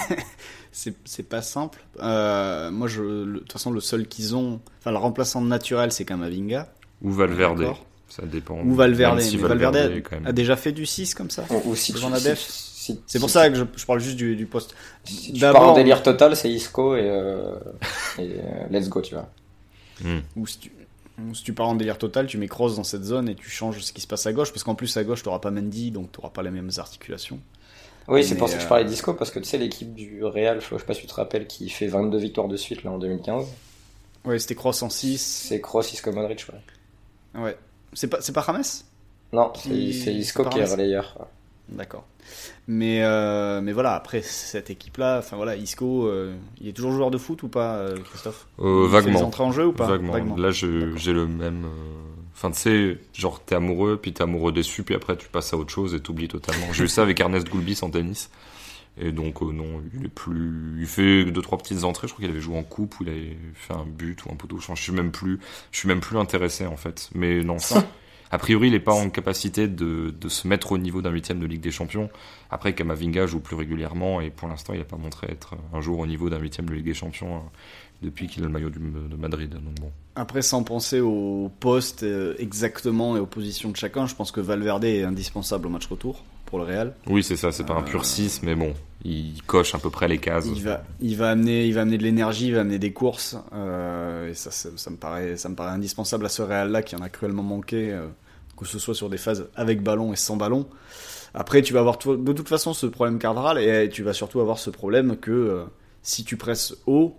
c'est c'est pas simple. Euh, moi, je, le- de toute façon, le seul qu'ils ont, enfin, le remplaçant naturel, c'est Camavinga Ou Valverde, D'accord. ça dépend. ou Valverde. Même si Mais Valverde, est quand même- a déjà fait du six comme ça. Ou, ou si Devant tu- la si- def. si- C'est pour si- ça que je, je parle juste du, du poste. Si tu pars en D'abord, délire total, c'est Isco et, euh, et euh, let's go, tu vois. Hmm. ou si tu, ou si tu pars en délire total, tu mets Kroos dans cette zone et tu changes ce qui se passe à gauche, parce qu'en plus à gauche, t'auras pas Mendy, donc t'auras pas les mêmes articulations. Oui, c'est Mais, pour ça que je euh, parlais d'Isco, parce que tu sais, l'équipe du Real, Flo, je sais pas si tu te rappelles, qui fait vingt-deux victoires de suite là en deux mille quinze, Ouais, c'était Kroos en six. c'est Kroos, Isco, Modric, ouais. Ouais. C'est pas, c'est pas James? Non, Qui- c'est c'est Isco c'est qui est pas relayeur. D'accord. Mais, euh, mais voilà, après cette équipe-là, enfin voilà, Isco, euh, il est toujours joueur de foot ou pas, euh, Christophe? Euh, Il fait vaguement. des entrées en jeu ou pas? Vaguement. Là, je, j'ai le même. euh, Enfin, tu sais, genre, t'es amoureux, puis t'es amoureux déçu, puis après, tu passes à autre chose et t'oublies totalement. J'ai eu ça avec Ernest Goulbis en tennis. Et donc, euh, non, il est plus. Il fait deux, trois petites entrées. Je crois qu'il avait joué en coupe, où il avait fait un but ou un poteau. Je suis même plus, je suis même plus intéressé, en fait. Mais non, ça. A priori, il n'est pas en capacité de, de se mettre au niveau d'un huitième de Ligue des Champions. Après, Camavinga joue plus régulièrement et pour l'instant, il n'a pas montré être un jour au niveau d'un huitième de Ligue des Champions euh, depuis qu'il a le maillot du, de Madrid. Donc bon. Après, sans penser au poste euh, exactement et aux positions de chacun, je pense que Valverde est indispensable au match retour pour le Real. Oui, c'est ça, c'est pas un pur six, mais bon, il coche à peu près les cases. Il va, il va amener, il va amener de l'énergie, il va amener des courses, euh, et ça, ça, ça me paraît, ça me paraît indispensable à ce Real-là qui en a cruellement manqué, euh, que ce soit sur des phases avec ballon et sans ballon. Après, tu vas avoir to- de toute façon ce problème Carvajal, et tu vas surtout avoir ce problème que euh, si tu presses haut,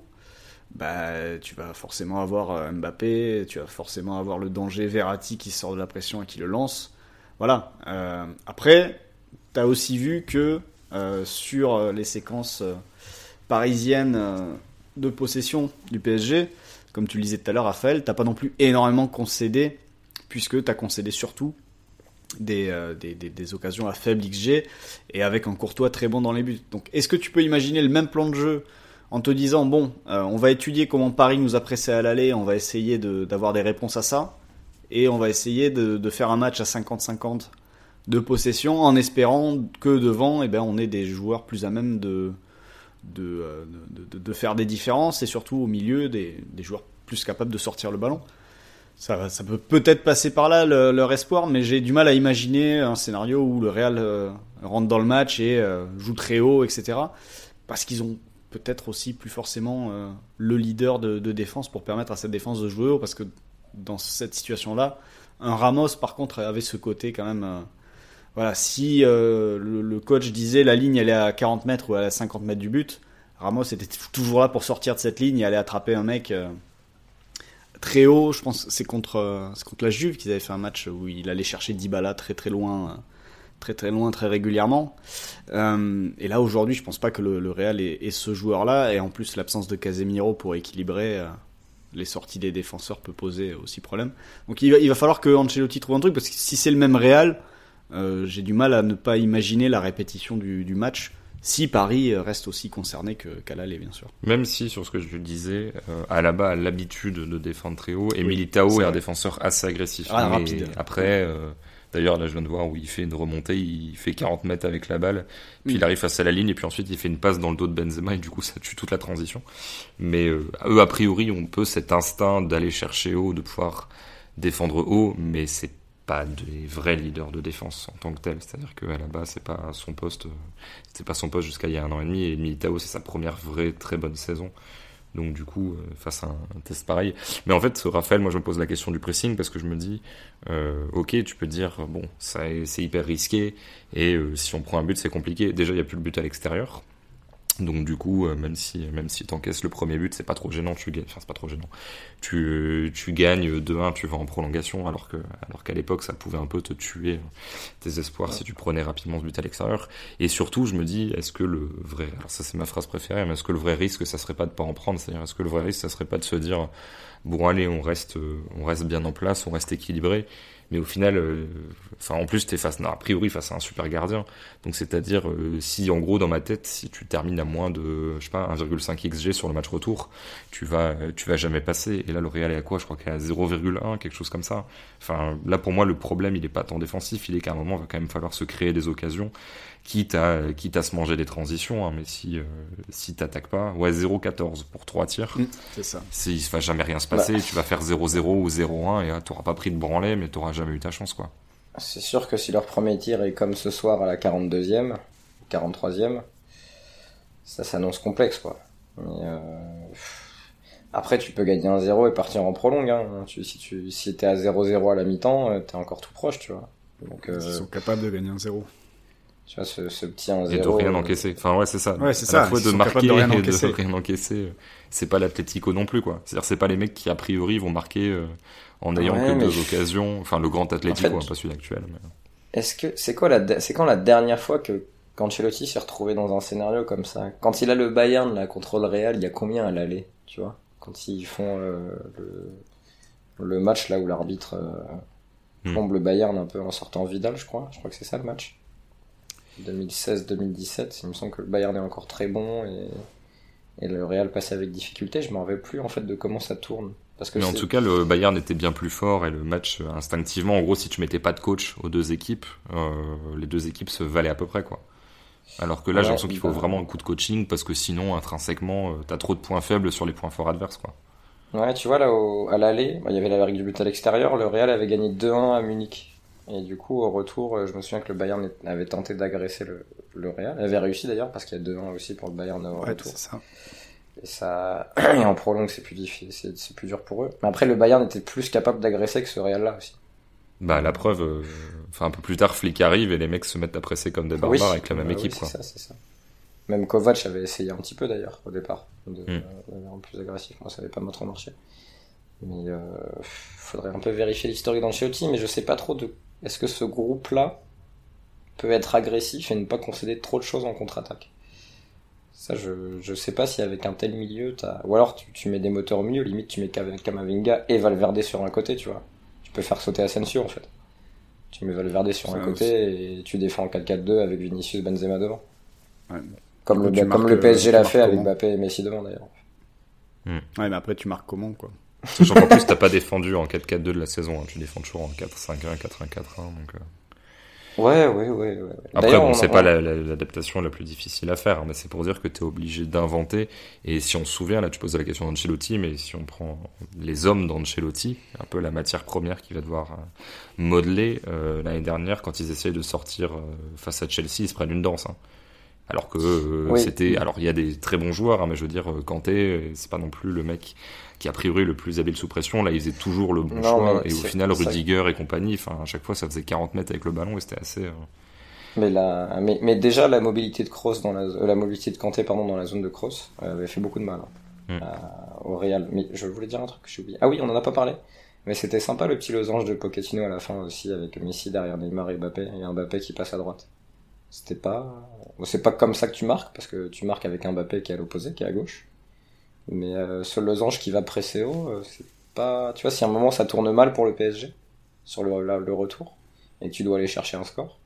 bah, tu vas forcément avoir euh, Mbappé, tu vas forcément avoir le danger Verratti qui sort de la pression et qui le lance. Voilà. Euh, après, tu as aussi vu que euh, sur les séquences euh, parisiennes, euh, de possession du P S G, comme tu le disais tout à l'heure, Raphaël, t'as pas non plus énormément concédé, puisque t'as concédé surtout des, euh, des, des, des occasions à faible X G, et avec un Courtois très bon dans les buts. Donc, est-ce que tu peux imaginer le même plan de jeu en te disant, bon, euh, on va étudier comment Paris nous a pressé à l'aller, on va essayer de, d'avoir des réponses à ça, et on va essayer de, de faire un match à cinquante cinquante de possession, en espérant que devant, eh ben, on ait des joueurs plus à même de, de, de, de, de faire des différences, et surtout au milieu, des, des joueurs plus capables de sortir le ballon. Ça, ça peut peut-être passer par là, le, leur espoir, mais j'ai du mal à imaginer un scénario où le Real euh, rentre dans le match et euh, joue très haut, et cetera. Parce qu'ils ont peut-être aussi plus forcément euh, le leader de, de défense pour permettre à cette défense de jouer haut, parce que dans cette situation-là, un Ramos, par contre, avait ce côté quand même... Euh, voilà, si euh, le, le coach disait la ligne elle est à quarante mètres ou à cinquante mètres du but, Ramos était t- toujours là pour sortir de cette ligne et aller attraper un mec euh, très haut. Je pense que c'est contre, euh, c'est contre la Juve qu'ils avaient fait un match où il allait chercher Dybala très très loin, euh, très très loin, très régulièrement. Euh, et là aujourd'hui, je pense pas que le, le Real ait, ait ce joueur-là, et en plus l'absence de Casemiro pour équilibrer. Euh, les sorties des défenseurs peut poser aussi problème. Donc il va, il va falloir que Ancelotti trouve un truc, parce que si c'est le même Real, euh, j'ai du mal à ne pas imaginer la répétition du, du match, si Paris reste aussi concerné que, qu'à l'aller, bien sûr. Même si, sur ce que je disais, euh, Alaba a l'habitude de défendre très haut, et oui, Militao est, est un défenseur assez agressif. Ah, mais rapide. Après, euh, d'ailleurs, là je viens de voir où il fait une remontée, il fait quarante mètres avec la balle, puis Mm. il arrive face à la ligne, et puis ensuite il fait une passe dans le dos de Benzema, et du coup ça tue toute la transition. Mais euh, eux, a priori, ont peu cet instinct d'aller chercher haut, de pouvoir défendre haut, mais c'est pas des vrais leaders de défense en tant que tel. C'est-à-dire qu'à la base, c'est pas son poste, c'était pas son poste jusqu'à il y a un an et demi, et Militao, c'est sa première vraie très bonne saison. Donc du coup, euh, face à un, un test pareil. Mais en fait, Raphaël, moi je me pose la question du pressing, parce que je me dis, euh, ok, tu peux te dire, bon, ça, c'est hyper risqué, et euh, si on prend un but, c'est compliqué. Déjà, il n'y a plus le but à l'extérieur. Donc du coup, euh, même si même si t'encaisses le premier but, c'est pas trop gênant, tu gagnes, enfin c'est pas trop gênant. Tu tu gagnes deux un, tu vas en prolongation, alors que alors qu'à l'époque ça pouvait un peu te tuer tes espoirs, ouais, si tu prenais rapidement ce but à l'extérieur. Et surtout, je me dis, est-ce que le vrai, alors ça c'est ma phrase préférée, mais est-ce que le vrai risque, ça serait pas de pas en prendre, c'est-à-dire est-ce que le vrai risque, ça serait pas de se dire, bon allez, on reste on reste bien en place, on reste équilibré. Mais au final, euh, enfin en plus t'es face, non, a priori face à un super gardien. Donc c'est-à-dire euh, si en gros dans ma tête, si tu termines à moins de, je sais pas, un virgule cinq X G sur le match retour, tu vas, tu vas jamais passer. Et là le Real est à quoi ? Je crois qu'elle est à zéro virgule un, quelque chose comme ça. Enfin là pour moi le problème il est pas tant défensif, il est qu'à un moment il va quand même falloir se créer des occasions, quitte à quitte à se manger des transitions. Hein, mais si euh, si t'attaques pas, ouais zéro virgule quatorze pour trois tirs, mmh, c'est ça. C'est, il va jamais rien se passer. Bah. Tu vas faire zéro zéro ou zéro un et là, t'auras pas pris de branlet, mais t'auras jamais eu ta chance, quoi. C'est sûr que si leur premier tir est comme ce soir à la quarante-deuxième, quarante-troisième, ça s'annonce complexe, quoi. Mais, euh... Après, tu peux gagner un zéro et partir en prolongue. Hein. Tu, si tu si t'es à zéro zéro à la mi-temps, t'es encore tout proche, tu vois. Donc, euh... Ils sont capables de gagner un zéro. Tu vois, ce, ce petit un zéro. Et de rien encaisser. Enfin, ouais, c'est ça. Ouais, c'est à ça. la fois Ils de sont marquer de rien et encaisser. de rien encaisser. C'est pas l'Atlético non plus, quoi. C'est-à-dire, c'est pas les mecs qui, a priori, vont marquer euh, en ayant ouais, que deux je... occasions. Enfin, le grand Atlético, en fait, hein, pas celui actuel. Mais... Est-ce que, c'est quoi la, c'est quand la dernière fois que Ancelotti s'est retrouvé dans un scénario comme ça? Quand il a le Bayern, là, contre le Real, il y a combien à l'aller, tu vois? Quand ils font euh, le, le match, là, où l'arbitre euh, plombe hmm. le Bayern un peu en sortant Vidal, je crois. Je crois que c'est ça, le match. deux mille seize deux mille dix-sept, il me semble que le Bayern est encore très bon et, et le Real passe avec difficulté. Je m'en rappelle plus en fait de comment ça tourne. Parce que mais c'est... en tout cas, le Bayern était bien plus fort et le match instinctivement, en gros, si tu mettais pas de coach aux deux équipes, euh, les deux équipes se valaient à peu près, quoi. Alors que là, ouais, j'ai l'impression qu'il faut bah... vraiment un coup de coaching parce que sinon, intrinsèquement, t'as trop de points faibles sur les points forts adverses, quoi. Ouais, tu vois là au, à l'aller, bah, il y avait la règle du but à l'extérieur. Le Real avait gagné deux un à Munich. Et du coup, au retour, je me souviens que le Bayern avait tenté d'agresser le, le Real. Elle avait réussi d'ailleurs, parce qu'il y a deux un aussi pour le Bayern au ouais, retour. C'est ça. Et ça, et en prolongue, c'est plus difficile, c'est, c'est plus dur pour eux. Mais après, le Bayern était plus capable d'agresser que ce Real-là aussi. Bah, la preuve, euh, enfin, un peu plus tard, Flick arrive et les mecs se mettent à presser comme des barbares oui, avec la même bah, équipe, oui, quoi. C'est ça, c'est ça. Même Kovac avait essayé un petit peu d'ailleurs, au départ, de, mm. euh, un peu plus agressif. Moi, ça n'avait pas trop marché. Mais, euh, faudrait un peu vérifier l'historique d'Ancelotti, mais je sais pas trop de, est-ce que ce groupe-là peut être agressif et ne pas concéder trop de choses en contre-attaque? Ça, je je sais pas si avec un tel milieu, t'as... Ou alors tu, tu mets des moteurs au milieu, limite tu mets Camavinga et Valverde sur un côté, tu vois. Tu peux faire sauter Asensio, en fait. Tu mets Valverde sur ça un côté aussi. Et tu défends en quatre quatre deux avec Vinicius Benzema devant. Ouais. Comme, le, comme le P S G l'a fait avec Mbappé et Messi devant, d'ailleurs. Mmh. Ouais, mais après tu marques comment, quoi. Sachant qu'en plus t'as pas défendu en quatre quatre deux de la saison, hein. Tu défends toujours en quatre cinq un, quatre un quatre un, donc... Euh... Ouais, ouais, ouais, ouais. Après, bon, c'est a... pas la, la, l'adaptation la plus difficile à faire, hein, mais c'est pour dire que t'es obligé d'inventer. Et si on se souvient, là, tu poses la question d'Ancelotti, mais si on prend les hommes d'Ancelotti, un peu la matière première qu'il va devoir euh, modeler, euh, l'année dernière, quand ils essayent de sortir euh, face à Chelsea, ils se prennent une danse, hein. Alors que euh, oui. c'était, alors il y a des très bons joueurs, hein, mais je veux dire, Kanté, c'est pas non plus le mec qui a priori le plus habile sous pression. Là, il faisait toujours le bon non, choix, et au final, Rudiger et compagnie, enfin, à chaque fois, ça faisait quarante mètres avec le ballon, et c'était assez. Euh... Mais la, mais, mais déjà la mobilité de Kroos dans la, euh, la mobilité de Kanté, pardon, dans la zone de Kroos, euh, avait fait beaucoup de mal hein, mm. à, au Real. Mais je voulais dire un truc que j'ai oublié. Ah oui, on en a pas parlé. Mais c'était sympa le petit losange de Pochettino à la fin aussi, avec Messi derrière Neymar et Mbappé, et un Mbappé qui passe à droite. C'était pas, c'est pas comme ça que tu marques, parce que tu marques avec un Mbappé qui est à l'opposé, qui est à gauche. Mais euh, ce losange qui va presser haut, euh, c'est pas, tu vois, si à un moment ça tourne mal pour le P S G sur le, la, le retour et que tu dois aller chercher un score,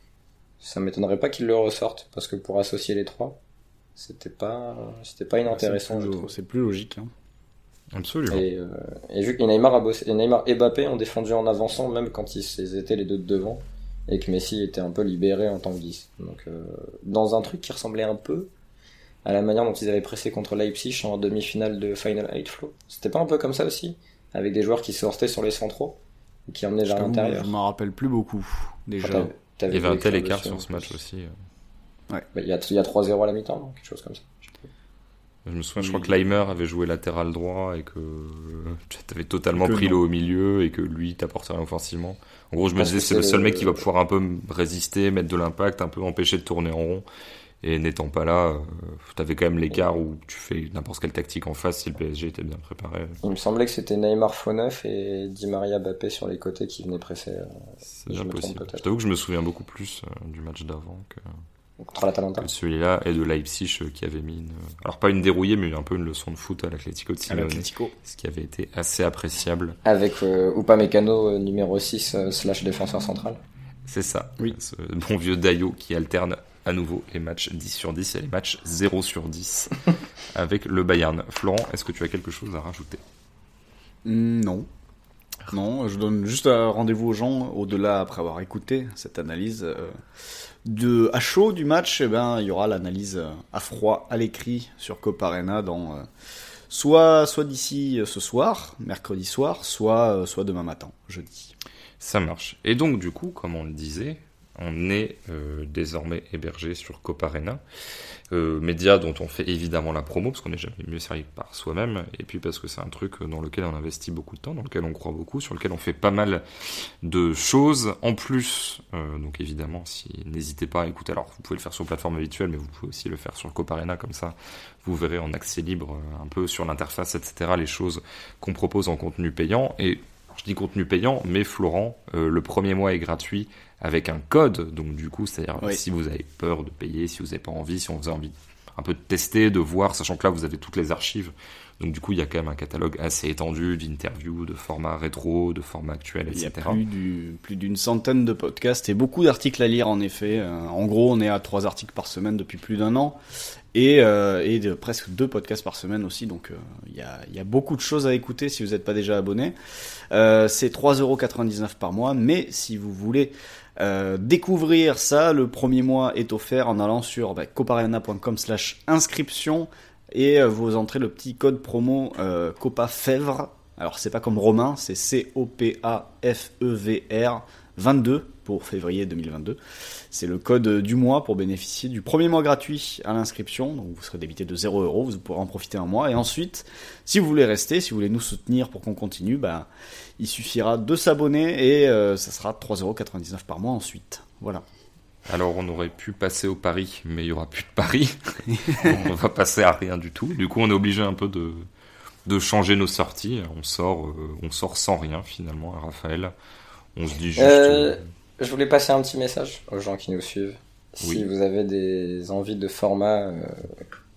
ça m'étonnerait pas qu'ils le ressortent, parce que pour associer les trois, c'était pas, c'était pas inintéressant. C'est plus, c'est plus logique, hein. Absolument. Et, euh, et vu que Neymar a bossé, et Neymar et Mbappé ont défendu en avançant, même quand ils étaient les deux de devant. Et que Messi était un peu libéré en tant que dix. Donc, euh, dans un truc qui ressemblait un peu à la manière dont ils avaient pressé contre Leipzig en demi-finale de Final Eight, Flo. C'était pas un peu comme ça aussi, avec des joueurs qui sortaient sur les centraux et qui emmenaient vers l'intérieur. Je m'en rappelle plus beaucoup, déjà. Ah, il y avait un tel écart sur ce match aussi. Ouais. Bah, il y a, il y a trois zéro à la mi-temps, donc quelque chose comme ça. Je me souviens, je crois que Leimer avait joué latéral droit et que tu avais totalement que pris non. le haut milieu et que lui t'apportait rien offensivement. En gros, je me Parce disais, c'est, c'est le seul le... mec qui va pouvoir un peu résister, mettre de l'impact, un peu empêcher de tourner en rond. Et n'étant pas là, euh, t'avais quand même l'écart où tu fais n'importe quelle tactique en face si le P S G était bien préparé. Il me semblait que c'était Neymar faux neuf et Di Maria Mbappé sur les côtés qui venaient presser. Euh, c'est bien possible. Je t'avoue que je me souviens beaucoup plus euh, du match d'avant que... contre l'Atalanta. Celui-là est de Leipzig qui avait mis une, alors pas une dérouillée mais un peu une leçon de foot à l'Atlético de Simeone, ce qui avait été assez appréciable. Avec euh, Upamecano euh, numéro six euh, slash défenseur central. C'est ça. Oui. Ce bon vieux Dayo qui alterne à nouveau les matchs dix sur dix et les matchs zéro sur dix avec le Bayern. Florent, est-ce que tu as quelque chose à rajouter ? mmh, Non. Non, je donne juste un rendez-vous aux gens, au-delà, après avoir écouté cette analyse euh, de, à chaud du match, eh ben, il y aura l'analyse à froid, à l'écrit, sur Copa Arena, dans, euh, soit, soit d'ici ce soir, mercredi soir, soit, euh, soit demain matin, jeudi. Ça marche. Et donc, du coup, comme on le disait, on est euh, désormais hébergé sur Copa Arena, euh, média dont on fait évidemment la promo, parce qu'on n'est jamais mieux servi par soi-même, et puis parce que c'est un truc dans lequel on investit beaucoup de temps, dans lequel on croit beaucoup, sur lequel on fait pas mal de choses. En plus, euh, donc évidemment, si n'hésitez pas à écouter, alors vous pouvez le faire sur plateforme habituelle, mais vous pouvez aussi le faire sur Copa Arena, comme ça vous verrez en accès libre, un peu sur l'interface, et cetera, les choses qu'on propose en contenu payant. Et je dis contenu payant, mais Florent, euh, le premier mois est gratuit avec un code, donc du coup, c'est-à-dire oui. si vous avez peur de payer, si vous n'avez pas envie, si on vous a envie un peu de tester, de voir, sachant que là vous avez toutes les archives, donc du coup il y a quand même un catalogue assez étendu d'interviews, de formats rétro, de formats actuels, et cetera. Il y a plus, du, plus d'une centaine de podcasts et beaucoup d'articles à lire en effet. En gros, on est à trois articles par semaine depuis plus d'un an. Et, euh, et de presque deux podcasts par semaine aussi, donc il euh, y, a, y a beaucoup de choses à écouter si vous n'êtes pas déjà abonné. Euh, c'est trois euros quatre-vingt-dix-neuf par mois, mais si vous voulez euh, découvrir ça, le premier mois est offert en allant sur bah, coparena.com slash inscription et euh, vous entrez le petit code promo euh, COPAFEVR. Alors c'est pas comme Romain, c'est C O P A F E V R vingt-deux pour février deux mille vingt-deux. C'est le code du mois pour bénéficier du premier mois gratuit à l'inscription. Donc vous serez débité de zéro euros, vous pourrez en profiter un mois. Et ensuite, si vous voulez rester, si vous voulez nous soutenir pour qu'on continue, bah, il suffira de s'abonner et euh, ça sera trois euros quatre-vingt-dix-neuf par mois ensuite. Voilà. Alors on aurait pu passer au pari, mais il n'y aura plus de pari. On va passer à rien du tout. Du coup, on est obligé un peu de, de changer nos sorties. On sort, euh, on sort sans rien finalement à Raphaël. On se dit juste... Euh... Je voulais passer un petit message aux gens qui nous suivent. Oui. Si vous avez des envies de format euh,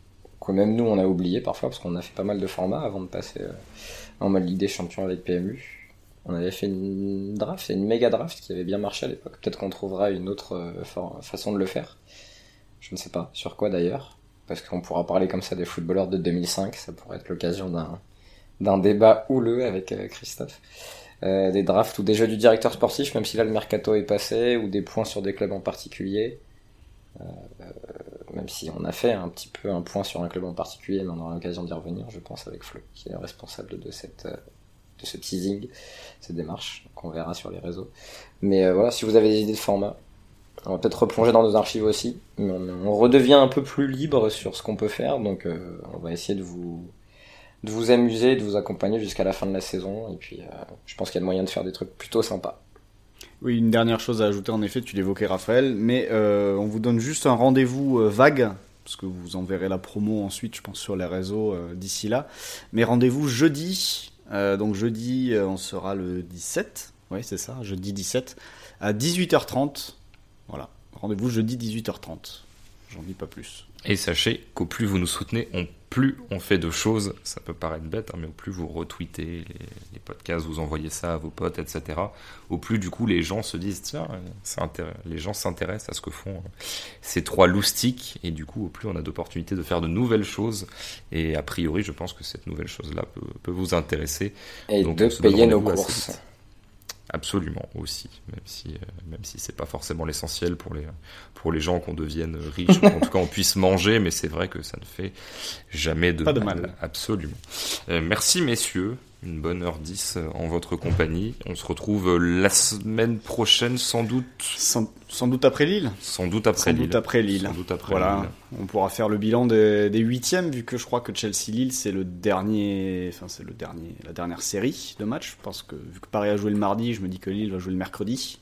que même nous on a oublié parfois parce qu'on a fait pas mal de formats avant de passer euh, en mode Ligue des Champions avec P M U. On avait fait une draft, une méga draft qui avait bien marché à l'époque. Peut-être qu'on trouvera une autre euh, fa- façon de le faire. Je ne sais pas sur quoi d'ailleurs, parce qu'on pourra parler comme ça des footballeurs de deux mille cinq. Ça pourrait être l'occasion d'un d'un débat houleux avec euh, Christophe. Euh, des drafts ou des jeux du directeur sportif, même si là le mercato est passé, ou des points sur des clubs en particulier. Euh, euh, même si on a fait un petit peu un point sur un club en particulier, mais on aura l'occasion d'y revenir, je pense, avec Flo, qui est responsable de cette euh, de ce teasing, cette démarche, qu'on verra sur les réseaux. Mais euh, voilà, si vous avez des idées de format, on va peut-être replonger dans nos archives aussi, mais on, on redevient un peu plus libre sur ce qu'on peut faire, donc euh, on va essayer de vous de vous amuser, de vous accompagner jusqu'à la fin de la saison, et puis euh, je pense qu'il y a moyen de faire des trucs plutôt sympas. Oui, une dernière chose à ajouter, en effet, tu l'évoquais Raphaël, mais euh, on vous donne juste un rendez-vous euh, vague, parce que vous enverrez la promo ensuite, je pense, sur les réseaux euh, d'ici là, mais rendez-vous jeudi, euh, donc jeudi euh, on sera le dix-sept, oui c'est ça, jeudi dix-sept, à dix-huit heures trente, voilà, rendez-vous jeudi dix-huit heures trente, j'en dis pas plus. Et sachez qu'au plus vous nous soutenez, on, plus on fait de choses, ça peut paraître bête, hein, mais au plus vous retweetez les, les podcasts, vous envoyez ça à vos potes, et cetera, au plus du coup les gens se disent, tiens, c'est intér- les gens s'intéressent à ce que font ces trois loustiques, et du coup au plus on a d'opportunités de faire de nouvelles choses, et a priori je pense que cette nouvelle chose-là peut, peut vous intéresser. Et donc, de payer nos assez courses. vite. Absolument aussi, même si euh, même si c'est pas forcément l'essentiel pour les pour les gens qu'on devienne riches, ou en tout cas on puisse manger, mais c'est vrai que ça ne fait jamais de, Pas de mal. mal. Absolument. Euh, merci messieurs, une bonne heure dix en votre compagnie. On se retrouve la semaine prochaine sans doute. Sans, sans doute après Lille. Sans doute après Sans Lille. doute après Lille. Sans doute après Voilà, Lille. on pourra faire le bilan des, des huitièmes, vu que je crois que Chelsea-Lille c'est le dernier, enfin c'est le dernier, la dernière série de matchs. Parce que vu que Paris a joué le mardi, je me dis que Lille va jouer le mercredi.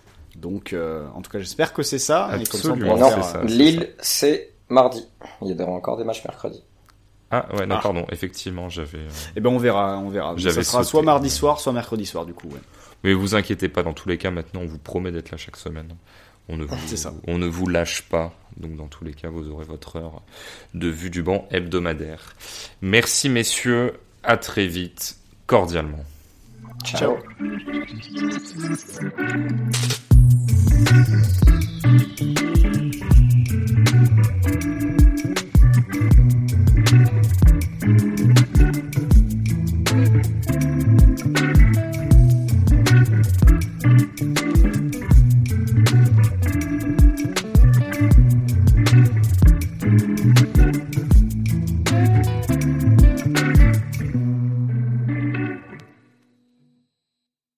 Donc, euh, en tout cas, j'espère que c'est ça. Et comme ça, on Absolument. pourra Non, faire, c'est ça, euh, c'est Lille, c'est mardi. Il y aura encore des matchs mercredi. Ah ouais, non Ah. pardon, effectivement, j'avais. euh, Eh ben, on verra, on verra. J'avais Ça sera sauté. soit mardi soir, soit mercredi soir, du coup. Ouais. Mais vous inquiétez pas, dans tous les cas, maintenant, on vous promet d'être là chaque semaine. On ne vous, C'est ça. on ne vous lâche pas. Donc, dans tous les cas, vous aurez votre heure de vue du banc hebdomadaire. Merci, messieurs. À très vite. Cordialement. Ciao. Ciao.